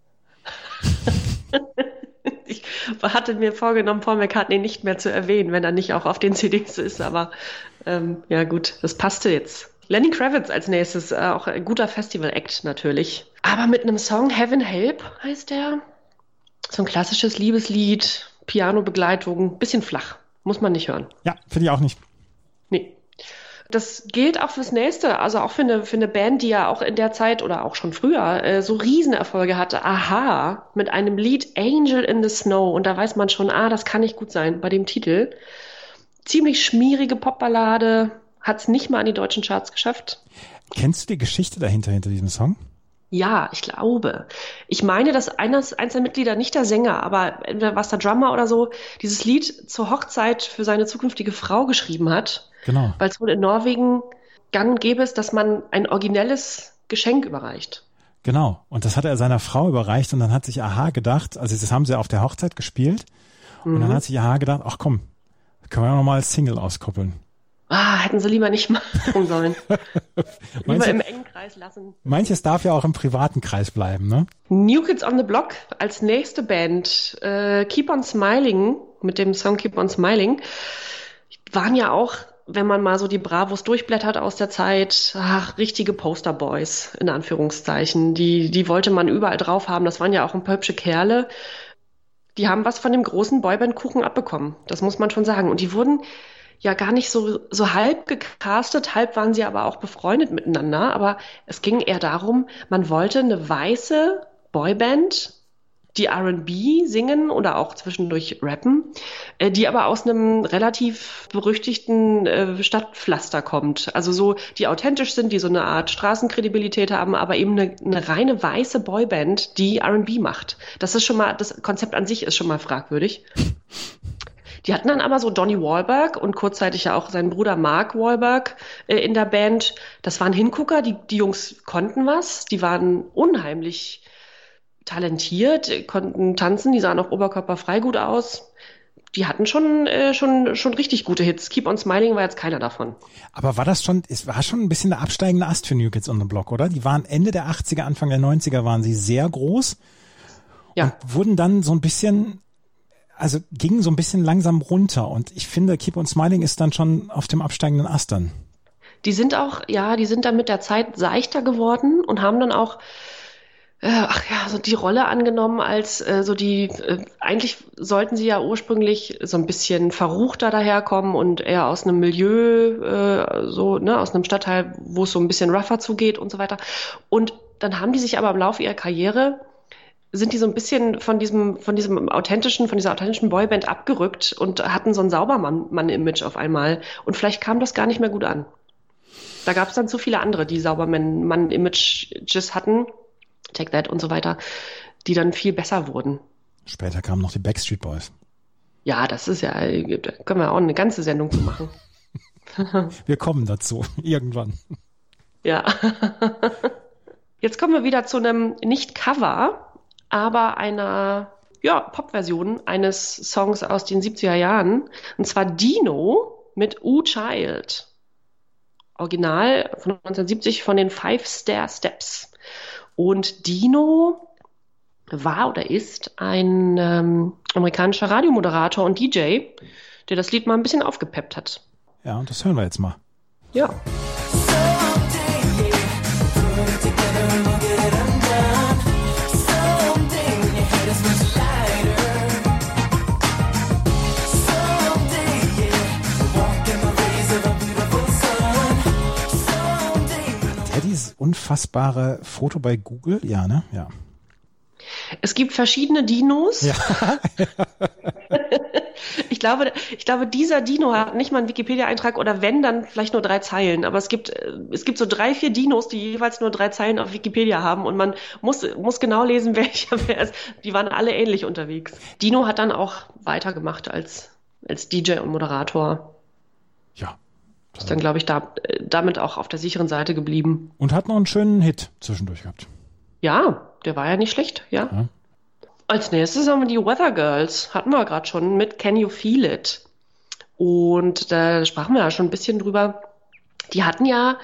Speaker 3: Ich hatte mir vorgenommen, Paul McCartney nicht mehr zu erwähnen, wenn er nicht auch auf den C Ds ist, aber ähm, ja gut, das passte jetzt. Lenny Kravitz als nächstes, äh, auch ein guter Festival-Act natürlich. Aber mit einem Song, Heaven Help heißt der. So ein klassisches Liebeslied, Piano-Begleitung, bisschen flach, muss man nicht hören.
Speaker 2: Ja, finde ich auch nicht.
Speaker 3: Nee. Das gilt auch fürs Nächste, also auch für eine, für eine Band, die ja auch in der Zeit oder auch schon früher äh, so Riesenerfolge hatte. Aha, mit einem Lied Angel in the Snow. Und da weiß man schon, ah, das kann nicht gut sein bei dem Titel. Ziemlich schmierige Popballade, hat es nicht mal an die deutschen Charts geschafft.
Speaker 2: Kennst du die Geschichte dahinter, hinter diesem Song?
Speaker 3: Ja, ich glaube. Ich meine, dass eines, eins der Mitglieder, nicht der Sänger, aber entweder war es der Drummer oder so, dieses Lied zur Hochzeit für seine zukünftige Frau geschrieben hat. Genau. Weil es wohl in Norwegen gang und gäbe ist, dass man ein originelles Geschenk überreicht.
Speaker 2: Genau. Und das hat er seiner Frau überreicht und dann hat sich Aha gedacht, also das haben sie auf der Hochzeit gespielt, mhm. und dann hat sich Aha gedacht, ach komm, können wir ja nochmal als Single auskoppeln.
Speaker 3: Ah, hätten sie lieber nicht machen sollen. Lieber Manche, im engen Kreis lassen.
Speaker 2: Manches darf ja auch im privaten Kreis bleiben, ne?
Speaker 3: New Kids on the Block als nächste Band, äh, Keep on Smiling, mit dem Song Keep on Smiling, waren ja auch, wenn man mal so die Bravos durchblättert aus der Zeit, ach, richtige Posterboys, in Anführungszeichen. Die, die wollte man überall drauf haben. Das waren ja auch ein pöpsche Kerle. Die haben was von dem großen Boyband-Kuchen abbekommen. Das muss man schon sagen. Und die wurden ja gar nicht so, so halb gecastet, halb waren sie aber auch befreundet miteinander. Aber es ging eher darum, man wollte eine weiße Boyband, die R and B singen oder auch zwischendurch rappen, äh, die aber aus einem relativ berüchtigten äh, Stadtpflaster kommt. Also so, die authentisch sind, die so eine Art Straßenkredibilität haben, aber eben eine, eine reine weiße Boyband, die R and B macht. Das ist schon mal, das Konzept an sich ist schon mal fragwürdig. Die hatten dann aber so Donnie Wahlberg und kurzzeitig ja auch seinen Bruder Mark Wahlberg äh, in der Band. Das waren Hingucker, die, die Jungs konnten was, die waren unheimlich talentiert, konnten tanzen, die sahen auch oberkörperfrei gut aus. Die hatten schon, äh, schon, schon richtig gute Hits. Keep on Smiling war jetzt keiner davon.
Speaker 2: Aber war das schon, es war schon ein bisschen der absteigende Ast für New Kids on the Block, oder? Die waren Ende der achtziger, Anfang der neunziger waren sie sehr groß. Ja. Und wurden dann so ein bisschen, also gingen so ein bisschen langsam runter. Und ich finde, Keep on Smiling ist dann schon auf dem absteigenden Ast dann.
Speaker 3: Die sind auch, ja, die sind dann mit der Zeit seichter geworden und haben dann auch ach ja, so die Rolle angenommen als äh, so die, äh, eigentlich sollten sie ja ursprünglich so ein bisschen verruchter daherkommen und eher aus einem Milieu, äh, so, ne, aus einem Stadtteil, wo es so ein bisschen rougher zugeht und so weiter. Und dann haben die sich aber im Laufe ihrer Karriere, sind die so ein bisschen von diesem, von diesem authentischen, von dieser authentischen Boyband abgerückt und hatten so ein Saubermann-Image auf einmal. Und vielleicht kam das gar nicht mehr gut an. Da gab es dann zu viele andere, die Saubermann-Images hatten, Take That und so weiter, die dann viel besser wurden.
Speaker 2: Später kamen noch die Backstreet Boys.
Speaker 3: Ja, das ist ja, da können wir auch eine ganze Sendung zu machen.
Speaker 2: Wir kommen dazu, irgendwann.
Speaker 3: Ja. Jetzt kommen wir wieder zu einem Nicht-Cover, aber einer ja, Pop-Version eines Songs aus den siebziger Jahren. Und zwar Dino mit Ooh Child. Original von neunzehnhundertsiebzig von den Five Stair Steps. Und Dino war oder ist ein ähm, amerikanischer Radiomoderator und D J, der das Lied mal ein bisschen aufgepeppt hat.
Speaker 2: Ja, und das hören wir jetzt mal.
Speaker 3: Ja.
Speaker 2: Teddys unfassbare Foto bei Google? Ja, ne? Ja.
Speaker 3: Es gibt verschiedene Dinos.
Speaker 2: Ja.
Speaker 3: Ich glaube, ich glaube, dieser Dino hat nicht mal einen Wikipedia-Eintrag oder wenn, dann vielleicht nur drei Zeilen. Aber es gibt, es gibt so drei, vier Dinos, die jeweils nur drei Zeilen auf Wikipedia haben und man muss, muss genau lesen, welcher wer ist. Die waren alle ähnlich unterwegs. Dino hat dann auch weitergemacht als, als D J und Moderator.
Speaker 2: Ja.
Speaker 3: Ist dann, glaube ich, da, damit auch auf der sicheren Seite geblieben.
Speaker 2: Und hat noch einen schönen Hit zwischendurch gehabt.
Speaker 3: Ja, der war ja nicht schlecht, ja. ja. Als nächstes haben wir die Weather Girls, hatten wir gerade schon mit Can You Feel It? Und da sprachen wir ja schon ein bisschen drüber. Die hatten ja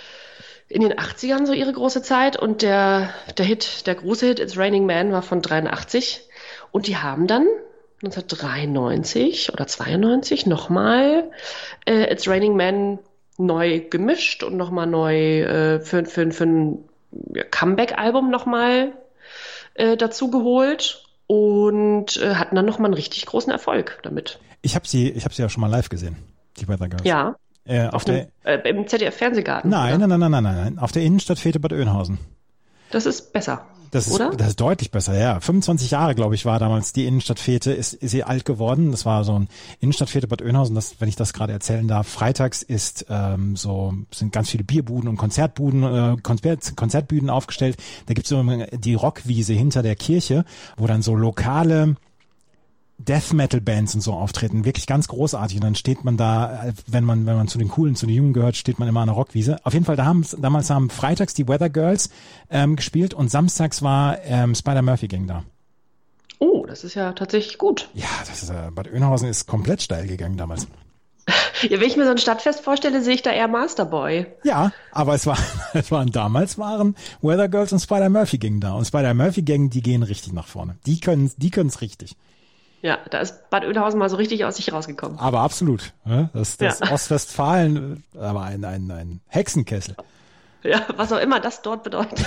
Speaker 3: in den achtzigern so ihre große Zeit und der, der Hit, der große Hit It's Raining Man war von dreiundachtzig und die haben dann neunzehnhundertdreiundneunzig oder zweiundneunzig nochmal äh, It's Raining Man neu gemischt und nochmal neu äh, für, für, für ein Comeback-Album nochmal äh, dazu geholt und äh, hatten dann nochmal einen richtig großen Erfolg damit.
Speaker 2: Ich habe sie, ich habe sie ja schon mal live gesehen, die Weather Girls.
Speaker 3: Ja.
Speaker 2: Äh, auf, auf der,
Speaker 3: dem, äh, im Z D F-Fernsehgarten.
Speaker 2: Nein, nein, nein, nein, nein, nein, auf der Innenstadtfete Bad Oeynhausen.
Speaker 3: Das ist besser.
Speaker 2: Das ist,
Speaker 3: oder?
Speaker 2: Das ist deutlich besser, ja. fünfundzwanzig Jahre, glaube ich, war damals die Innenstadtfete, ist, ist sie alt geworden. Das war so ein Innenstadtfete Bad Oeynhausen, das, wenn ich das gerade erzählen darf. Freitags ist ähm, so sind ganz viele Bierbuden und Konzertbuden, äh, Konzert, Konzertbühnen aufgestellt. Da gibt's so die Rockwiese hinter der Kirche, wo dann so lokale Death Metal Bands und so auftreten, wirklich ganz großartig. Und dann steht man da, wenn man wenn man zu den Coolen, zu den Jungen gehört, steht man immer an der Rockwiese. Auf jeden Fall, da haben damals haben freitags die Weather Girls ähm, gespielt und samstags war ähm, Spider-Murphy Gang da.
Speaker 3: Oh, das ist ja tatsächlich gut.
Speaker 2: Ja, das ist äh, Bad Oeynhausen ist komplett steil gegangen damals.
Speaker 3: Ja, wenn ich mir so ein Stadtfest vorstelle, sehe ich da eher Masterboy.
Speaker 2: Ja, aber es war, es waren damals waren Weather Girls und Spider-Murphy Gang da und Spider-Murphy Gang, die gehen richtig nach vorne. Die können, die können's richtig.
Speaker 3: Ja, da ist Bad Oeynhausen mal so richtig aus sich rausgekommen.
Speaker 2: Aber absolut. Das, das
Speaker 3: ja.
Speaker 2: Ostwestfalen, aber ein, ein, ein Hexenkessel.
Speaker 3: Ja, was auch immer das dort bedeutet.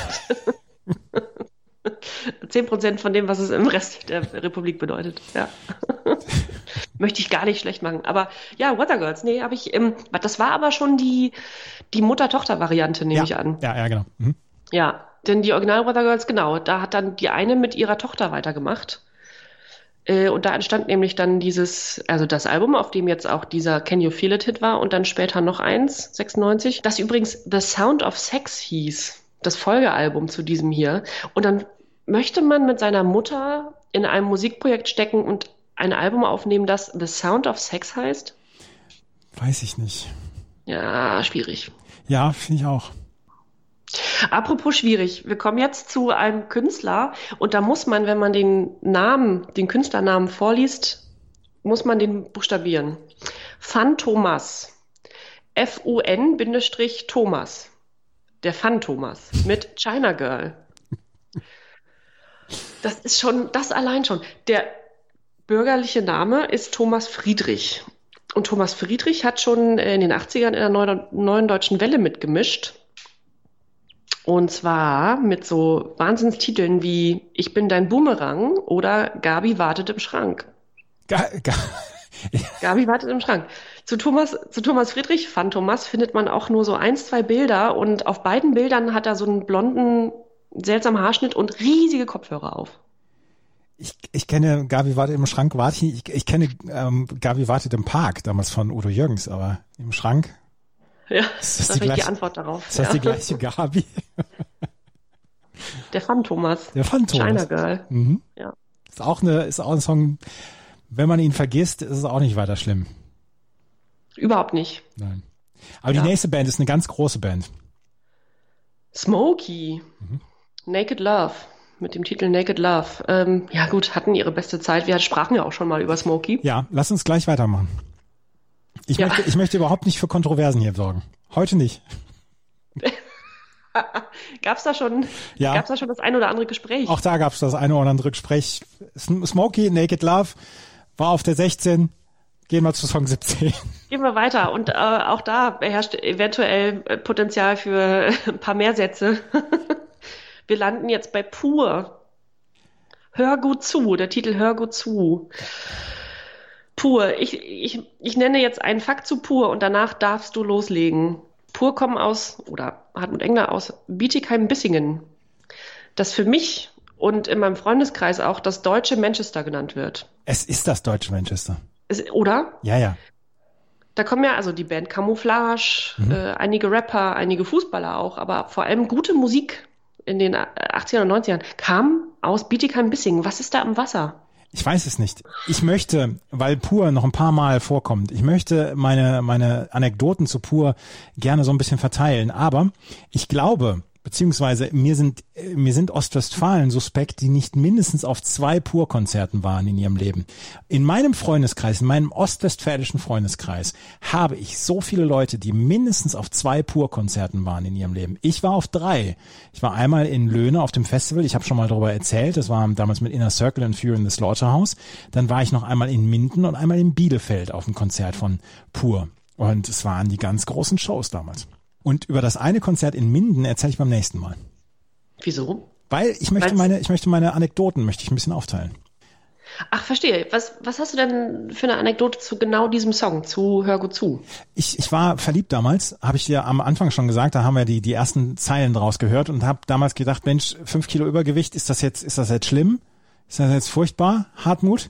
Speaker 3: Zehn Prozent von dem, was es im Rest der Republik bedeutet. Ja. Möchte ich gar nicht schlecht machen. Aber ja, Weather Girls, nee, habe ich, ähm, das war aber schon die, die Mutter-Tochter-Variante, nehme
Speaker 2: ja.
Speaker 3: ich an.
Speaker 2: Ja, ja, genau. Mhm.
Speaker 3: Ja, denn die Original Weather Girls, genau, da hat dann die eine mit ihrer Tochter weitergemacht. Und da entstand nämlich dann dieses, also das Album, auf dem jetzt auch dieser Can You Feel It Hit war und dann später noch eins, sechsundneunzig, das übrigens The Sound of Sex hieß, das Folgealbum zu diesem hier. Und dann möchte man mit seiner Mutter in einem Musikprojekt stecken und ein Album aufnehmen, das The Sound of Sex heißt?
Speaker 2: Weiß ich nicht.
Speaker 3: Ja, schwierig.
Speaker 2: Ja, finde ich auch.
Speaker 3: Apropos schwierig, wir kommen jetzt zu einem Künstler und da muss man, wenn man den Namen, den Künstlernamen vorliest, muss man den buchstabieren. Phantomas. F U N Thomas. Der Phantomas mit China Girl. Das ist schon, das allein schon. Der bürgerliche Name ist Thomas Friedrich. Und Thomas Friedrich hat schon in den achtzigern in der neuen, neuen Deutschen Welle mitgemischt. Und zwar mit so Wahnsinnstiteln wie Ich bin dein Boomerang oder Gabi wartet im Schrank.
Speaker 2: Ga, ga, ja.
Speaker 3: Gabi wartet im Schrank. Zu Thomas, zu Thomas Friedrich, Phantomas, findet man auch nur so ein, zwei Bilder und auf beiden Bildern hat er so einen blonden, seltsamen Haarschnitt und riesige Kopfhörer auf.
Speaker 2: Ich, ich kenne Gabi wartet im Schrank, warte ich, ich kenne ähm, Gabi wartet im Park, damals von Udo Jürgens, aber im Schrank.
Speaker 3: Ja, das ist die, die Antwort darauf.
Speaker 2: Ist das
Speaker 3: ja.
Speaker 2: die gleiche Gabi?
Speaker 3: Der Phantomas.
Speaker 2: Der Phantomas.
Speaker 3: China Girl.
Speaker 2: Mhm.
Speaker 3: Ja.
Speaker 2: Ist auch eine, ist auch ein Song, wenn man ihn vergisst, ist es auch nicht weiter schlimm.
Speaker 3: Überhaupt nicht.
Speaker 2: Nein. Aber
Speaker 3: ja.
Speaker 2: die nächste Band ist eine ganz große Band.
Speaker 3: Smokey. Mhm. Naked Love. Mit dem Titel Naked Love. Ähm, ja gut, hatten ihre beste Zeit. Wir sprachen ja auch schon mal über Smokey.
Speaker 2: Ja, lass uns gleich weitermachen. Ich,
Speaker 3: ja.
Speaker 2: möchte, ich möchte überhaupt nicht für Kontroversen hier sorgen. Heute nicht.
Speaker 3: Gab's da schon,
Speaker 2: ja.
Speaker 3: gab's da schon das ein oder andere Gespräch?
Speaker 2: Auch da gab's das eine oder andere Gespräch. Smokey, Naked Love, war auf der sechzehn. Gehen wir zu Song siebzehn.
Speaker 3: Gehen wir weiter. Und äh, auch da herrscht eventuell Potenzial für ein paar mehr Sätze. Wir landen jetzt bei Pur. Hör gut zu, der Titel Hör gut zu. Pur. Ich, ich, ich nenne jetzt einen Fakt zu Pur und danach darfst du loslegen. Pur kommen aus, oder Hartmut Engler aus Bietigheim-Bissingen, das für mich und in meinem Freundeskreis auch das deutsche Manchester genannt wird.
Speaker 2: Es ist das deutsche Manchester.
Speaker 3: Es, oder?
Speaker 2: Ja, ja.
Speaker 3: Da kommen ja also die Band Camouflage, mhm. äh, einige Rapper, einige Fußballer auch, aber vor allem gute Musik in den achtzigern und neunzigern kam aus Bietigheim-Bissingen. Was ist da am Wasser?
Speaker 2: Ich weiß es nicht. Ich möchte, weil Pur noch ein paar Mal vorkommt, ich möchte meine meine Anekdoten zu Pur gerne so ein bisschen verteilen. Aber ich glaube, beziehungsweise mir sind mir sind Ostwestfalen suspekt, die nicht mindestens auf zwei Pur-Konzerten waren in ihrem Leben. In meinem Freundeskreis, in meinem ostwestfälischen Freundeskreis, habe ich so viele Leute, die mindestens auf zwei Pur-Konzerten waren in ihrem Leben. Ich war auf drei. Ich war einmal in Löhne auf dem Festival, ich habe schon mal darüber erzählt, das war damals mit Inner Circle und Fury in the Slaughterhouse. Dann war ich noch einmal in Minden und einmal in Bielefeld auf dem Konzert von Pur. Und es waren die ganz großen Shows damals. Und über das eine Konzert in Minden erzähle ich beim nächsten Mal.
Speaker 3: Wieso?
Speaker 2: Weil ich möchte
Speaker 3: Weil's
Speaker 2: meine, ich möchte meine Anekdoten möchte ich ein bisschen aufteilen.
Speaker 3: Ach, verstehe. Was, was hast du denn für eine Anekdote zu genau diesem Song, zu Hör gut zu?
Speaker 2: Ich, ich war verliebt damals, habe ich dir am Anfang schon gesagt, da haben wir die, die ersten Zeilen draus gehört und habe damals gedacht, Mensch, fünf Kilo Übergewicht, ist das jetzt, ist das jetzt schlimm? Ist das jetzt furchtbar? Hartmut?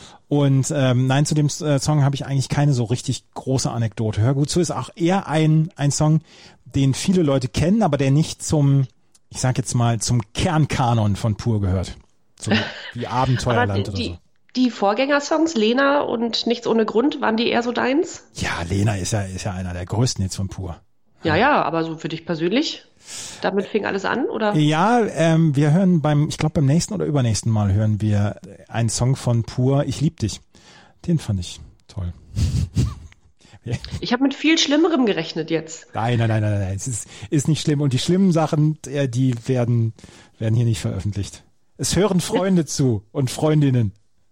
Speaker 2: Und ähm, nein, zu dem äh, Song habe ich eigentlich keine so richtig große Anekdote. Hör gut zu ist auch eher ein ein Song, den viele Leute kennen, aber der nicht zum, ich sag jetzt mal, zum Kernkanon von Pur gehört. So wie Abenteuerland
Speaker 3: aber die,
Speaker 2: oder so.
Speaker 3: Die Vorgängersongs, Lena und Nichts ohne Grund, waren die eher so deins?
Speaker 2: Ja, Lena ist ja ist ja einer der größten jetzt von Pur.
Speaker 3: Ja, ja, aber so für dich persönlich? Damit fing alles an, oder?
Speaker 2: Ja, ähm, wir hören beim, ich glaube beim nächsten oder übernächsten Mal hören wir einen Song von Pur, Ich lieb dich. Den fand ich toll.
Speaker 3: Ich habe mit viel Schlimmerem gerechnet jetzt.
Speaker 2: Nein, nein, nein, nein, nein, es ist, ist nicht schlimm. Und die schlimmen Sachen, die werden, werden hier nicht veröffentlicht. Es hören Freunde zu und Freundinnen.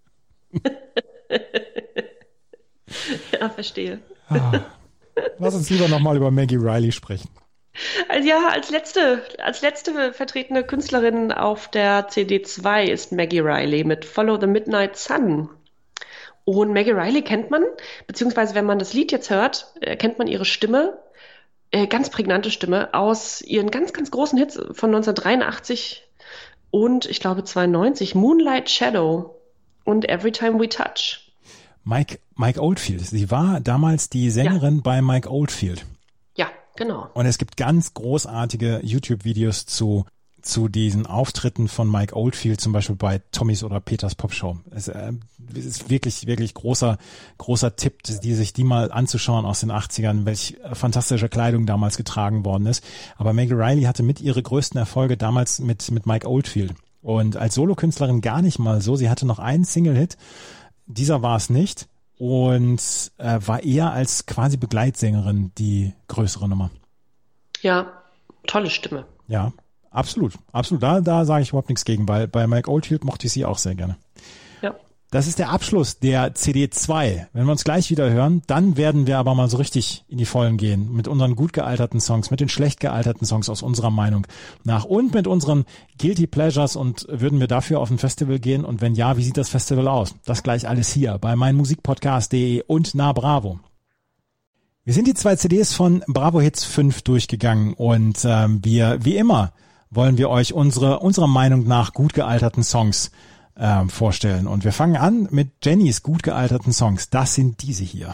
Speaker 3: Ja, verstehe.
Speaker 2: Ah, lass uns lieber nochmal über Maggie Reilly sprechen.
Speaker 3: Also ja, als letzte, als letzte vertretene Künstlerin auf der C D zwei ist Maggie Reilly mit Follow the Midnight Sun. Und Maggie Reilly kennt man, beziehungsweise wenn man das Lied jetzt hört, kennt man ihre Stimme, äh, ganz prägnante Stimme aus ihren ganz, ganz großen Hits von neunzehnhundertdreiundachtzig und ich glaube zweiundneunzig, Moonlight Shadow und Every Time We Touch.
Speaker 2: Mike, Mike Oldfield, sie war damals die Sängerin ja. bei Mike Oldfield.
Speaker 3: Ja, genau.
Speaker 2: Und es gibt ganz großartige YouTube-Videos zu zu diesen Auftritten von Mike Oldfield, zum Beispiel bei Tommys oder Peters Popshow. Es äh, ist wirklich, wirklich großer, großer Tipp, die sich die mal anzuschauen aus den achtzigern, welch fantastische Kleidung damals getragen worden ist. Aber Maggie Reilly hatte mit ihre größten Erfolge damals mit, mit Mike Oldfield. Und als Solokünstlerin gar nicht mal so. Sie hatte noch einen Single-Hit. Dieser war es nicht. Und äh, war eher als quasi Begleitsängerin die größere Nummer.
Speaker 3: Ja, tolle Stimme.
Speaker 2: Ja. Absolut, absolut. Da, da sage ich überhaupt nichts gegen, weil bei Mike Oldfield mochte ich sie auch sehr gerne.
Speaker 3: Ja.
Speaker 2: Das ist der Abschluss der C D zwei. Wenn wir uns gleich wieder hören, dann werden wir aber mal so richtig in die Vollen gehen mit unseren gut gealterten Songs, mit den schlecht gealterten Songs aus unserer Meinung nach und mit unseren Guilty Pleasures und würden wir dafür auf ein Festival gehen und wenn ja, wie sieht das Festival aus? Das gleich alles hier bei meinmusikpodcast punkt de und na Bravo. Wir sind die zwei C Ds von Bravo Hits fünf durchgegangen und ähm, wir, wie immer, wollen wir euch unsere unserer Meinung nach gut gealterten Songs ähm, vorstellen. Und wir fangen an mit Jennys gut gealterten Songs. Das sind diese hier.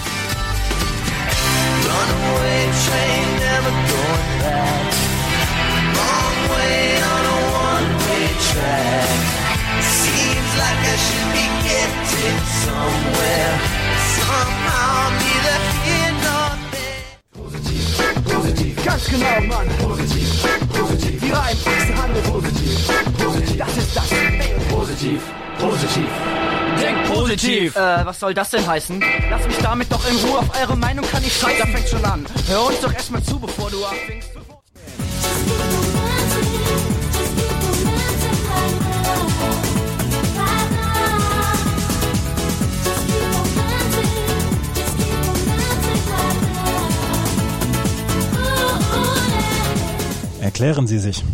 Speaker 5: Runaway train, never going back. Long way on a one-way track. Seems like I should be getting somewhere. Somehow neither here nor there.
Speaker 6: positiv, positiv. Denk positiv.
Speaker 7: Äh, was soll das denn heißen? Lass mich damit doch in Ruhe, auf eure Meinung kann ich scheißen. Da fängt schon an. Hör uns doch erstmal zu, bevor du abwinkst.
Speaker 2: Erklären Sie sich.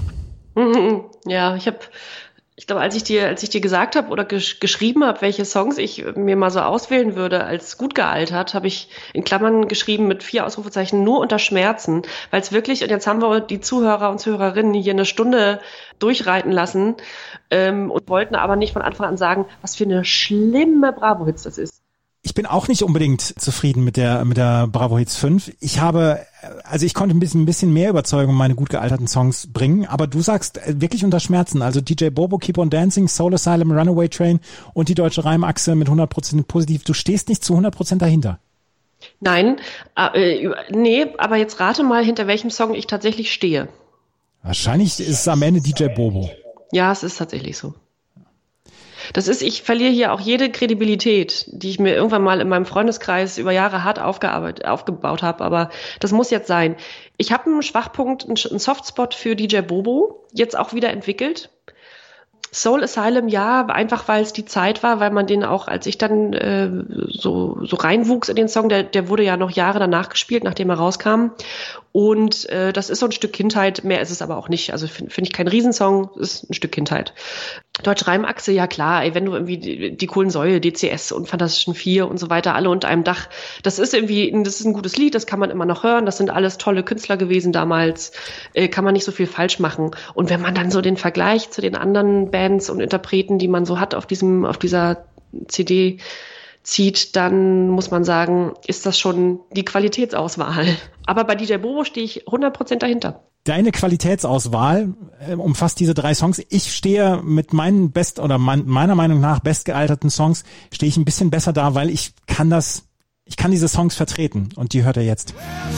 Speaker 3: Ja, ich habe, ich glaube, als ich dir, als ich dir gesagt habe oder gesch- geschrieben habe, welche Songs ich mir mal so auswählen würde als gut gealtert, habe ich in Klammern geschrieben mit vier Ausrufezeichen nur unter Schmerzen, weil es wirklich, und jetzt haben wir die Zuhörer und Zuhörerinnen hier eine Stunde durchreiten lassen ähm, und wollten aber nicht von Anfang an sagen, was für eine schlimme Bravo-Hits das ist.
Speaker 2: Ich bin auch nicht unbedingt zufrieden mit der mit der Bravo Hits fünf. Ich habe, also ich konnte ein bisschen, ein bisschen mehr Überzeugung in meine gut gealterten Songs bringen, aber du sagst wirklich unter Schmerzen. Also D J Bobo, Keep on Dancing, Soul Asylum, Runaway Train und die Deutsche Reimachse mit hundert Prozent positiv. Du stehst nicht zu hundert Prozent dahinter.
Speaker 3: Nein, äh, nee, aber jetzt rate mal, hinter welchem Song ich tatsächlich stehe.
Speaker 2: Wahrscheinlich ist es am Ende D J Bobo.
Speaker 3: Ja, es ist tatsächlich so. Das ist, ich verliere hier auch jede Kredibilität, die ich mir irgendwann mal in meinem Freundeskreis über Jahre hart aufgearbeitet, aufgebaut habe, aber das muss jetzt sein. Ich habe einen Schwachpunkt, einen Softspot für D J Bobo, jetzt auch wieder entwickelt. Soul Asylum, ja, einfach weil es die Zeit war, weil man den auch, als ich dann äh, so so reinwuchs in den Song, der der wurde ja noch Jahre danach gespielt, nachdem er rauskam. Und äh, das ist so ein Stück Kindheit, mehr ist es aber auch nicht. Also finde find ich kein Riesensong, ist ein Stück Kindheit. Deutsche Reimachse, ja klar, ey, wenn du irgendwie die, die Kohlensäule, D C S und Fantastischen Vier und so weiter, alle unter einem Dach, das ist irgendwie, das ist ein gutes Lied, das kann man immer noch hören, das sind alles tolle Künstler gewesen damals, äh, kann man nicht so viel falsch machen. Und wenn man dann so den Vergleich zu den anderen Bands und Interpreten, die man so hat auf diesem, auf dieser C D zieht, dann muss man sagen, ist das schon die Qualitätsauswahl. Aber bei D J Bobo stehe ich hundert Prozent dahinter.
Speaker 2: Deine Qualitätsauswahl äh, umfasst diese drei Songs. Ich stehe mit meinen best oder mein, meiner Meinung nach bestgealterten Songs stehe ich ein bisschen besser da, weil ich kann das, ich kann diese Songs vertreten und die hört ihr jetzt.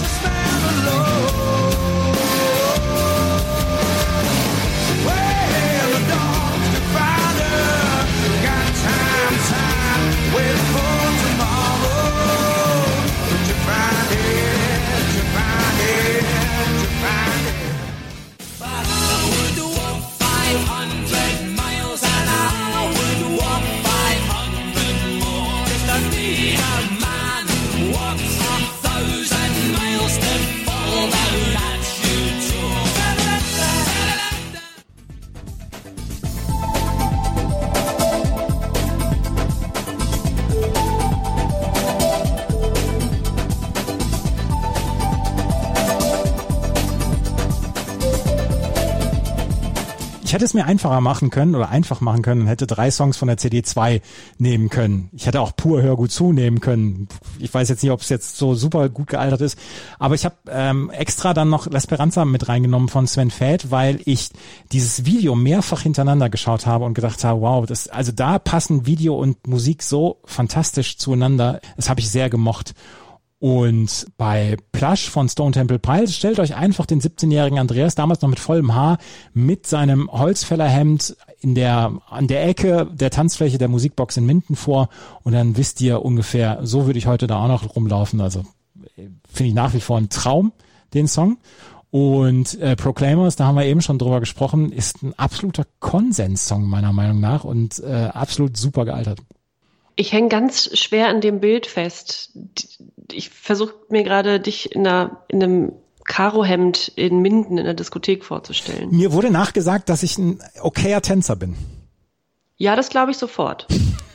Speaker 2: Ich hätte es mir einfacher machen können oder einfach machen können und hätte drei Songs von der C D zwei nehmen können. Ich hätte auch pur Hör gut zu nehmen können. Ich weiß jetzt nicht, ob es jetzt so super gut gealtert ist, aber ich habe ähm, extra dann noch L'Esperanza mit reingenommen von Sven Väth, weil ich dieses Video mehrfach hintereinander geschaut habe und gedacht habe, wow, das, also da passen Video und Musik so fantastisch zueinander. Das habe ich sehr gemocht. Und bei Plush von Stone Temple Pilots stellt euch einfach den siebzehnjährigen Andreas, damals noch mit vollem Haar, mit seinem Holzfällerhemd in der, an der Ecke der Tanzfläche der Musikbox in Minden vor und dann wisst ihr ungefähr, so würde ich heute da auch noch rumlaufen. Also finde ich nach wie vor ein Traum, den Song. Und äh, Proclaimers, da haben wir eben schon drüber gesprochen, ist ein absoluter Konsenssong meiner Meinung nach und äh, absolut super gealtert.
Speaker 3: Ich hänge ganz schwer an dem Bild fest. Ich versuche mir gerade dich in, einer, in einem Karohemd in Minden in der Diskothek vorzustellen.
Speaker 2: Mir wurde nachgesagt, dass ich ein okayer Tänzer bin.
Speaker 3: Ja, das glaube ich sofort.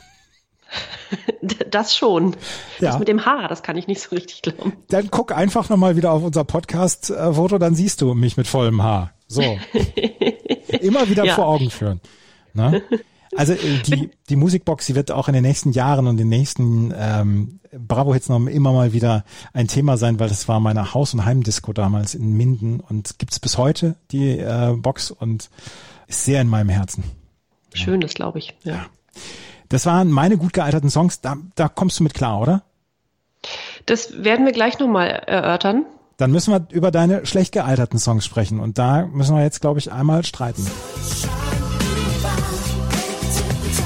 Speaker 3: Das schon.
Speaker 2: Ja.
Speaker 3: Das mit dem Haar, das kann ich nicht so richtig glauben.
Speaker 2: Dann guck einfach nochmal wieder auf unser Podcast-Foto, dann siehst du mich mit vollem Haar. So. Immer wieder ja. vor Augen führen. Na? Also die die Musikbox, die wird auch in den nächsten Jahren und den nächsten ähm, Bravo-Hits noch immer mal wieder ein Thema sein, weil das war meine Haus- und Heimdisco damals in Minden und gibt's bis heute die äh, Box und ist sehr in meinem Herzen.
Speaker 3: Schön, das glaube ich. Ja.
Speaker 2: Das waren meine gut gealterten Songs. Da, da kommst du mit klar, oder?
Speaker 3: Das werden wir gleich nochmal erörtern.
Speaker 2: Dann müssen wir über deine schlecht gealterten Songs sprechen und da müssen wir jetzt, glaube ich, einmal streiten.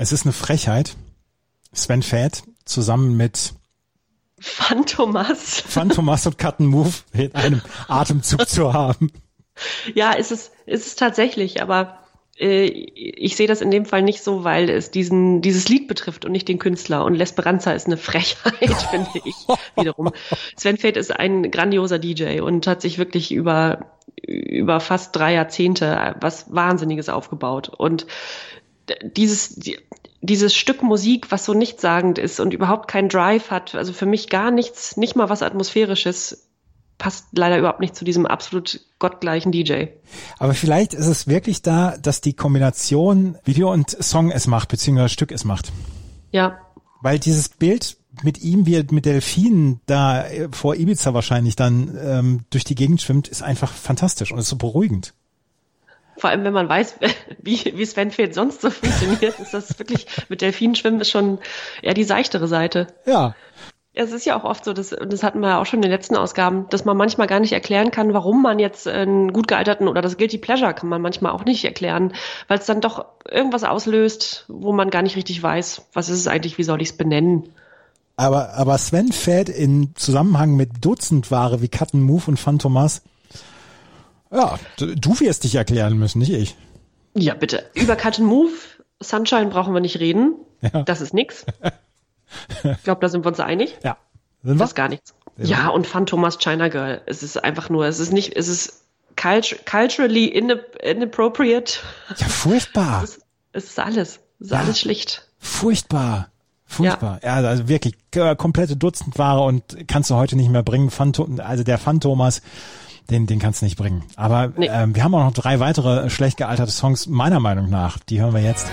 Speaker 2: Es ist eine Frechheit, Sven Väth zusammen mit
Speaker 3: Phantomas.
Speaker 2: Phantomas und Cut and Move in einem Atemzug zu haben.
Speaker 3: Ja, ist es, ist es tatsächlich, aber äh, ich sehe das in dem Fall nicht so, weil es diesen dieses Lied betrifft und nicht den Künstler. Und L'Esperanza ist eine Frechheit, finde ich wiederum. Sven Väth ist ein grandioser D J und hat sich wirklich über über fast drei Jahrzehnte was Wahnsinniges aufgebaut. Und dieses die, dieses Stück Musik, was so nichtssagend ist und überhaupt keinen Drive hat, also für mich gar nichts, nicht mal was Atmosphärisches, passt leider überhaupt nicht zu diesem absolut gottgleichen D J.
Speaker 2: Aber vielleicht ist es wirklich da, dass die Kombination Video und Song es macht, beziehungsweise Stück es macht.
Speaker 3: Ja.
Speaker 2: Weil dieses Bild mit ihm, wie er mit Delfinen da vor Ibiza wahrscheinlich dann ähm, durch die Gegend schwimmt, ist einfach fantastisch und ist so beruhigend.
Speaker 3: Vor allem, wenn man weiß, wie, wie Sven Väth sonst so funktioniert, ist das wirklich, mit Delfinen schwimmen ist schon eher die seichtere Seite.
Speaker 2: Ja.
Speaker 3: Es ist ja auch oft so, dass, und das hatten wir ja auch schon in den letzten Ausgaben, dass man manchmal gar nicht erklären kann, warum man jetzt einen gut gealterten oder das Guilty Pleasure kann man manchmal auch nicht erklären, weil es dann doch irgendwas auslöst, wo man gar nicht richtig weiß, was ist es eigentlich, wie soll ich es benennen.
Speaker 2: Aber, aber Sven Väth in Zusammenhang mit Dutzendware wie Cut and Move und Phantomas, ja, du wirst dich erklären müssen, nicht ich.
Speaker 3: Ja, bitte. Über Cut and Move, Sunshine brauchen wir nicht reden. Ja. Das ist nix. Ich glaube, da sind wir uns einig.
Speaker 2: Ja.
Speaker 3: Sind wir? Das ist gar nichts. Ja, ja, und Phantomas China Girl. Es ist einfach nur, es ist nicht, es ist cult- culturally inappropriate.
Speaker 2: Ja, furchtbar.
Speaker 3: Es ist, es ist alles. Es ist
Speaker 2: ja,
Speaker 3: alles schlicht.
Speaker 2: Furchtbar. Furchtbar. Ja, ja, also wirklich äh, komplette Dutzendware und kannst du heute nicht mehr bringen. Phantom, also der Phantomas, den, den kannst du nicht bringen. Aber nee. ähm, wir haben auch noch drei weitere schlecht gealterte Songs, meiner Meinung nach. Die hören wir jetzt.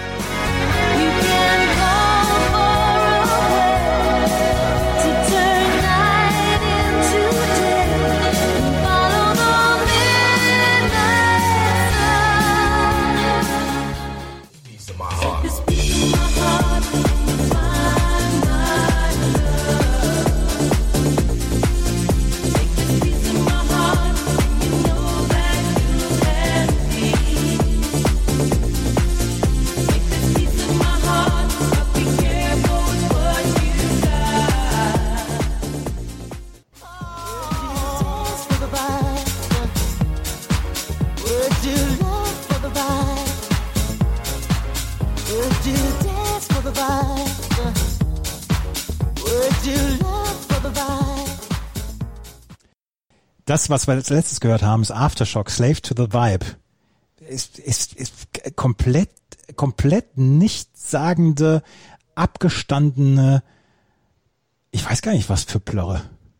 Speaker 2: Das, was wir als letztes gehört haben, ist Aftershock, Slave to the Vibe. Ist, ist, ist komplett, komplett nichtssagende, abgestandene, ich weiß gar nicht, was für Plörre.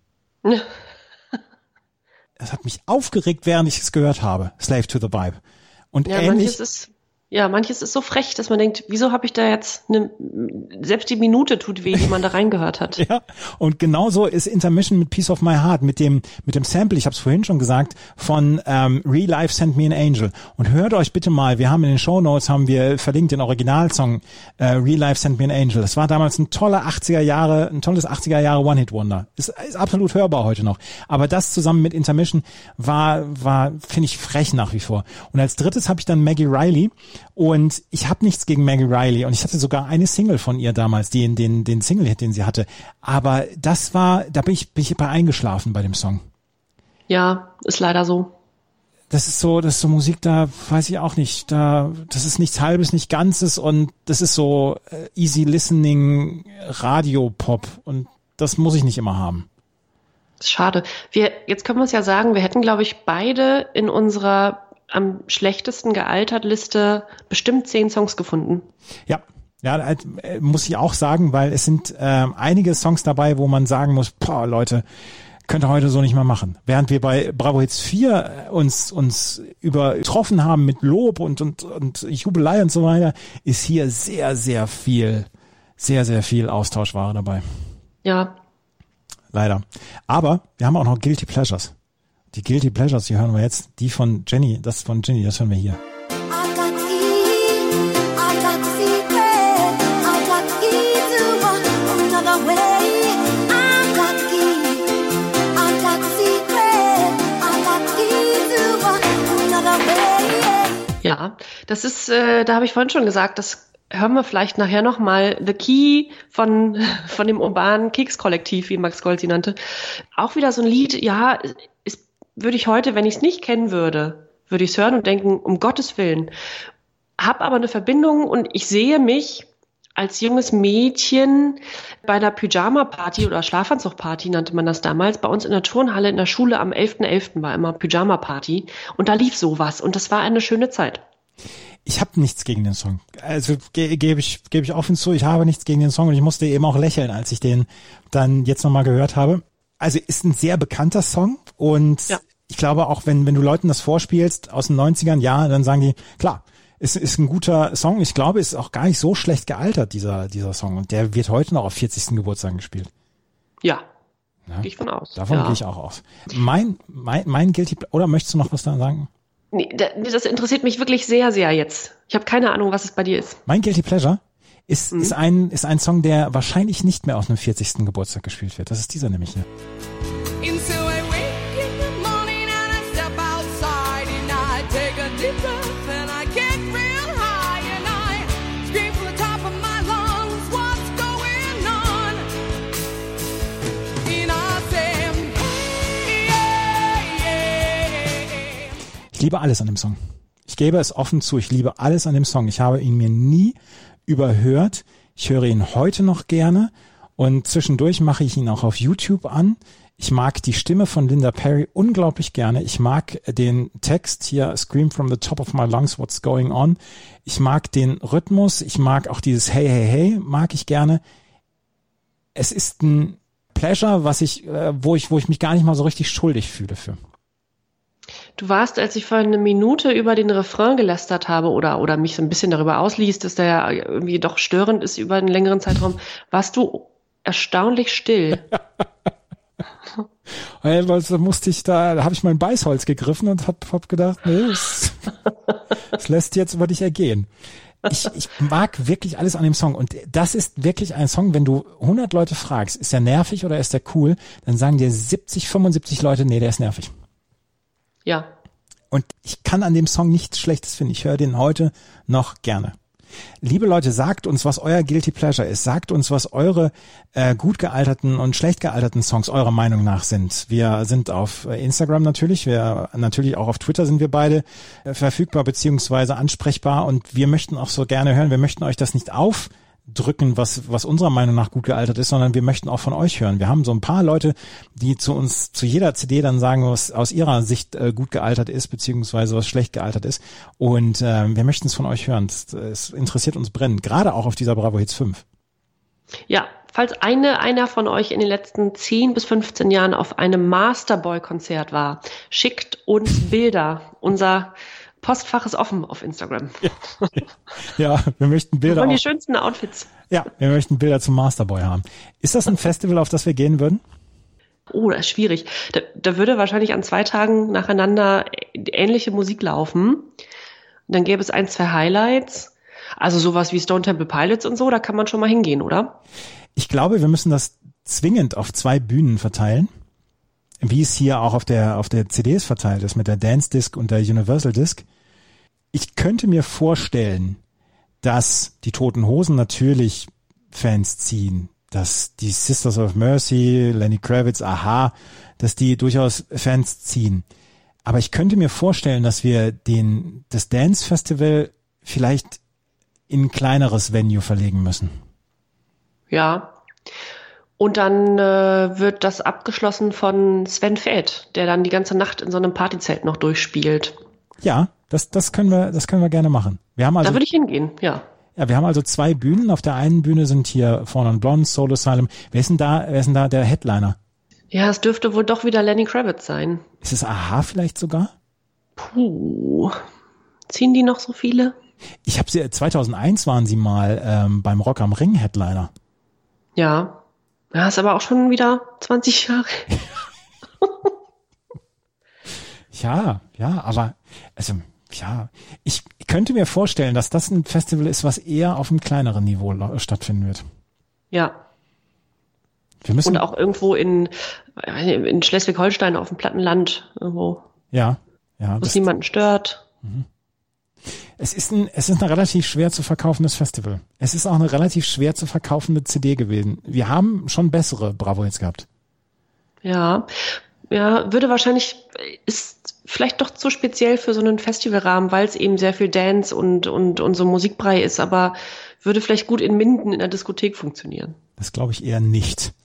Speaker 2: Das hat mich aufgeregt, während ich es gehört habe. Slave to the Vibe. Und
Speaker 3: ja,
Speaker 2: ähnlich.
Speaker 3: Manches ist, ja, manches ist so frech, dass man denkt, wieso habe ich da jetzt eine, selbst die Minute tut weh, die man da reingehört hat.
Speaker 2: Ja, und genauso ist Intermission mit Piece of My Heart, mit dem mit dem Sample, ich habe es vorhin schon gesagt, von ähm, Real Life Sent Me an Angel. Und hört euch bitte mal, wir haben in den Shownotes, haben wir verlinkt den Originalsong äh, Real Life Sent Me an Angel. Das war damals ein toller achtziger Jahre, ein tolles achtziger Jahre One-Hit-Wonder. Ist, ist absolut hörbar heute noch. Aber das zusammen mit Intermission war, war finde ich, frech nach wie vor. Und als drittes habe ich dann Maggie Riley. Und ich habe nichts gegen Maggie Riley und ich hatte sogar eine Single von ihr damals, den den den Single-Hit, den sie hatte. Aber das war, da bin ich bin ich bei eingeschlafen bei dem Song.
Speaker 3: Ja, ist leider so.
Speaker 2: Das ist so, das ist so Musik, da weiß ich auch nicht. Da, das ist nichts Halbes, nicht Ganzes und das ist so äh, easy listening Radio-Pop und das muss ich nicht immer haben.
Speaker 3: Schade. Wir jetzt können wir es ja sagen, wir hätten, glaube ich, beide in unserer am schlechtesten gealtert Liste bestimmt zehn Songs gefunden.
Speaker 2: Ja, ja, äh, muss ich auch sagen, weil es sind äh, einige Songs dabei, wo man sagen muss, boah, Leute, könnt ihr heute so nicht mehr machen. Während wir bei Bravo Hits vier uns uns übertroffen haben mit Lob und und und Jubelei und so weiter, ist hier sehr, sehr viel, sehr, sehr viel Austauschware dabei.
Speaker 3: Ja.
Speaker 2: Leider. Aber wir haben auch noch Guilty Pleasures. Die Guilty Pleasures, die hören wir jetzt. Die von Jenny, das von Jenny, das hören wir hier.
Speaker 3: Ja, das ist, äh, da habe ich vorhin schon gesagt, das hören wir vielleicht nachher nochmal The Key von, von dem urbanen Keks-Kollektiv, wie Max Gold sie nannte. Auch wieder so ein Lied, ja, ist, würde ich heute, wenn ich es nicht kennen würde, würde ich es hören und denken, um Gottes Willen. Hab aber eine Verbindung und ich sehe mich als junges Mädchen bei einer Pyjama-Party oder Schlafanzug-Party nannte man das damals. Bei uns in der Turnhalle in der Schule am elften elften war immer Pyjama-Party und da lief sowas und das war eine schöne Zeit.
Speaker 2: Ich habe nichts gegen den Song. Also ge- gebe ich gebe ich offen zu, ich habe nichts gegen den Song und ich musste eben auch lächeln, als ich den dann jetzt nochmal gehört habe. Also ist ein sehr bekannter Song und ja. Ich glaube auch, wenn wenn du Leuten das vorspielst aus den neunzigern, ja, dann sagen die, klar, ist ist ein guter Song. Ich glaube, ist auch gar nicht so schlecht gealtert, dieser dieser Song. Und der wird heute noch auf vierzigsten Geburtstag gespielt.
Speaker 3: Ja,
Speaker 2: ja?
Speaker 3: gehe ich von aus.
Speaker 2: Davon
Speaker 3: ja.
Speaker 2: gehe ich auch aus. Mein, mein, mein Guilty, oder möchtest du noch was da sagen?
Speaker 3: Nee, das interessiert mich wirklich sehr, sehr jetzt. Ich habe keine Ahnung, was es bei dir ist.
Speaker 2: Mein Guilty Pleasure ist, mhm. ist ein, ist ein Song, der wahrscheinlich nicht mehr auf einem vierzigsten Geburtstag gespielt wird. Das ist dieser nämlich hier. Ich liebe alles an dem Song. Ich gebe es offen zu, ich liebe alles an dem Song. Ich habe ihn mir nie überhört. Ich höre ihn heute noch gerne und zwischendurch mache ich ihn auch auf YouTube an. Ich mag die Stimme von Linda Perry unglaublich gerne. Ich mag den Text hier, Scream from the top of my lungs, what's going on. Ich mag den Rhythmus. Ich mag auch dieses Hey, hey, hey, mag ich gerne. Es ist ein Pleasure, was ich, wo ich, wo ich mich gar nicht mal so richtig schuldig fühle für.
Speaker 3: Du warst, als ich vor eine Minute über den Refrain gelästert habe oder oder mich so ein bisschen darüber ausließ, dass der ja irgendwie doch störend ist über einen längeren Zeitraum, warst du erstaunlich still.
Speaker 2: Da musste ich da, da habe ich mein Beißholz gegriffen und hab, hab gedacht, nee, das, das lässt jetzt über dich ergehen. Ich, ich mag wirklich alles an dem Song und das ist wirklich ein Song, wenn du hundert Leute fragst, ist der nervig oder ist der cool, dann sagen dir siebzig, fünfundsiebzig Leute, nee, der ist nervig.
Speaker 3: Ja.
Speaker 2: Und ich kann an dem Song nichts Schlechtes finden. Ich höre den heute noch gerne. Liebe Leute, sagt uns, was euer Guilty Pleasure ist. Sagt uns, was eure äh, gut gealterten und schlecht gealterten Songs eurer Meinung nach sind. Wir sind auf Instagram natürlich, wir natürlich auch auf Twitter sind wir beide äh, verfügbar beziehungsweise ansprechbar und wir möchten auch so gerne hören. Wir möchten euch das nicht auf drücken, was was unserer Meinung nach gut gealtert ist, sondern wir möchten auch von euch hören. Wir haben so ein paar Leute, die zu uns zu jeder C D dann sagen, was aus ihrer Sicht äh, gut gealtert ist, beziehungsweise was schlecht gealtert ist. Und äh, wir möchten es von euch hören. Es interessiert uns brennend, gerade auch auf dieser Bravo Hits fünf.
Speaker 3: Ja, falls eine einer von euch in den letzten zehn bis fünfzehn Jahren auf einem Masterboy-Konzert war, schickt uns Bilder. Unser Postfach ist offen auf Instagram.
Speaker 2: Ja, ja, wir möchten Bilder.
Speaker 3: Wir wollen die
Speaker 2: auch,
Speaker 3: schönsten Outfits.
Speaker 2: Ja, wir möchten Bilder zum Masterboy haben. Ist das ein Festival, auf das wir gehen würden?
Speaker 3: Oh, das ist schwierig. Da, da würde wahrscheinlich an zwei Tagen nacheinander ähnliche Musik laufen. Und dann gäbe es ein, zwei Highlights. Also sowas wie Stone Temple Pilots und so, da kann man schon mal hingehen, oder?
Speaker 2: Ich glaube, wir müssen das zwingend auf zwei Bühnen verteilen. Wie es hier auch auf der auf der C Ds verteilt ist mit der Dance Disc und der Universal Disc. Ich könnte mir vorstellen, dass die Toten Hosen natürlich Fans ziehen, dass die Sisters of Mercy, Lenny Kravitz, Aha, dass die durchaus Fans ziehen. Aber ich könnte mir vorstellen, dass wir den das Dance Festival vielleicht in ein kleineres Venue verlegen müssen.
Speaker 3: Ja. Und dann äh, wird das abgeschlossen von Sven Väth, der dann die ganze Nacht in so einem Partyzelt noch durchspielt.
Speaker 2: Ja, das das können wir das können wir gerne machen. Wir haben also,
Speaker 3: da würde ich hingehen, ja.
Speaker 2: Ja, wir haben also zwei Bühnen. Auf der einen Bühne sind hier Fawn and Blonde, Soul Asylum. Wer ist denn da, wer ist denn da der Headliner?
Speaker 3: Ja, es dürfte wohl doch wieder Lenny Kravitz sein.
Speaker 2: Ist es Aha vielleicht sogar?
Speaker 3: Puh. Ziehen die noch so viele?
Speaker 2: Ich habe sie, zweitausendeins waren sie mal ähm, beim Rock am Ring Headliner.
Speaker 3: Ja. Ja, ist aber auch schon wieder zwanzig Jahre.
Speaker 2: Ja, ja, aber also ja, ich könnte mir vorstellen, dass das ein Festival ist, was eher auf einem kleineren Niveau stattfinden wird.
Speaker 3: Ja.
Speaker 2: Wir müssen
Speaker 3: und auch irgendwo in, in Schleswig-Holstein auf dem Plattenland irgendwo.
Speaker 2: Ja, ja.
Speaker 3: Wo es niemanden stört.
Speaker 2: Mhm. Es ist ein, es ist ein relativ schwer zu verkaufendes Festival. Es ist auch eine relativ schwer zu verkaufende C D gewesen. Wir haben schon bessere Bravo-Hits gehabt.
Speaker 3: Ja, ja, würde wahrscheinlich, ist vielleicht doch zu speziell für so einen Festivalrahmen, weil es eben sehr viel Dance und, und, und so Musikbrei ist, aber würde vielleicht gut in Minden in der Diskothek funktionieren.
Speaker 2: Das glaube ich eher nicht.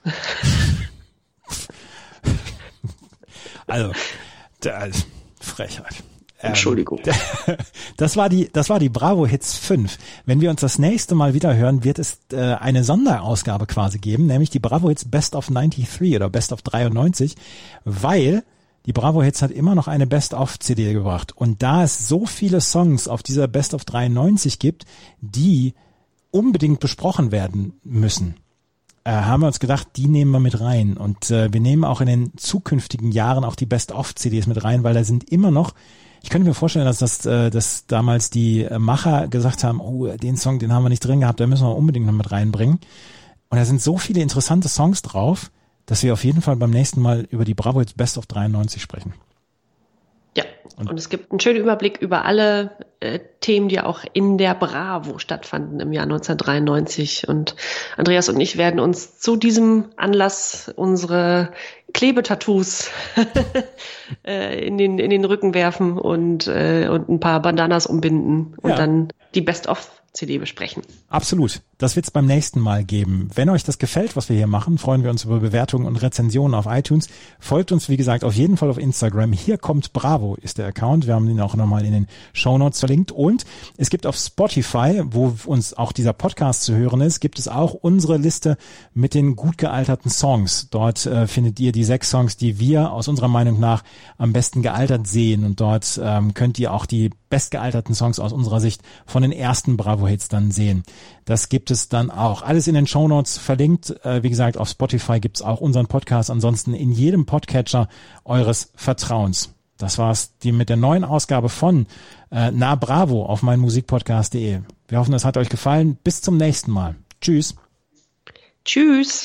Speaker 2: Also, da, Frechheit.
Speaker 3: Entschuldigung.
Speaker 2: Ähm, das war die, das war die Bravo Hits fünf. Wenn wir uns das nächste Mal wieder hören, wird es äh, eine Sonderausgabe quasi geben, nämlich die Bravo Hits Best of dreiundneunzig oder Best of dreiundneunzig, weil die Bravo Hits hat immer noch eine Best of C D gebracht. Und da es so viele Songs auf dieser Best of dreiundneunzig gibt, die unbedingt besprochen werden müssen, äh, haben wir uns gedacht, die nehmen wir mit rein. Und äh, wir nehmen auch in den zukünftigen Jahren auch die Best of C Ds mit rein, weil da sind immer noch, ich könnte mir vorstellen, dass das, äh, dass damals die Macher gesagt haben, oh, den Song, den haben wir nicht drin gehabt, da müssen wir unbedingt noch mit reinbringen. Und da sind so viele interessante Songs drauf, dass wir auf jeden Fall beim nächsten Mal über die Bravo Hits Best of dreiundneunzig sprechen.
Speaker 3: Ja, und, und es gibt einen schönen Überblick über alle äh, Themen, die auch in der Bravo stattfanden im Jahr neunzehnhundertdreiundneunzig. Und Andreas und ich werden uns zu diesem Anlass unsere Klebetattoos äh, in den in den Rücken werfen und äh, und ein paar Bandanas umbinden und ja. dann die Best-of-C D besprechen.
Speaker 2: Absolut. Das wird's beim nächsten Mal geben. Wenn euch das gefällt, was wir hier machen, freuen wir uns über Bewertungen und Rezensionen auf iTunes. Folgt uns, wie gesagt, auf jeden Fall auf Instagram. Hier kommt Bravo ist der Account. Wir haben den auch nochmal in den Shownotes verlinkt. Und es gibt auf Spotify, wo uns auch dieser Podcast zu hören ist, gibt es auch unsere Liste mit den gut gealterten Songs. Dort äh, findet ihr die sechs Songs, die wir aus unserer Meinung nach am besten gealtert sehen. Und dort ähm, könnt ihr auch die bestgealterten Songs aus unserer Sicht von den ersten Bravo-Hits dann sehen. Das gibt es dann auch. Alles in den Shownotes verlinkt. Äh, wie gesagt, auf Spotify gibt's auch unseren Podcast. Ansonsten in jedem Podcatcher eures Vertrauens. Das war's die mit der neuen Ausgabe von äh, Na Bravo auf meinmusikpodcast punkt de. Wir hoffen, es hat euch gefallen. Bis zum nächsten Mal. Tschüss.
Speaker 3: Tschüss.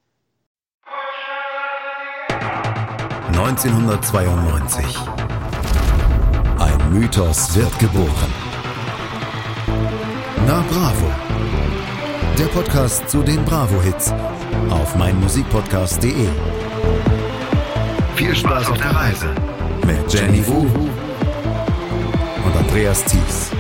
Speaker 1: neunzehnhundertzweiundneunzig. Ein Mythos wird geboren. Na Bravo. Der Podcast zu den Bravo-Hits auf meinmusikpodcast punkt de. Viel Spaß auf der Reise mit Jenny Wu und Andreas Thies.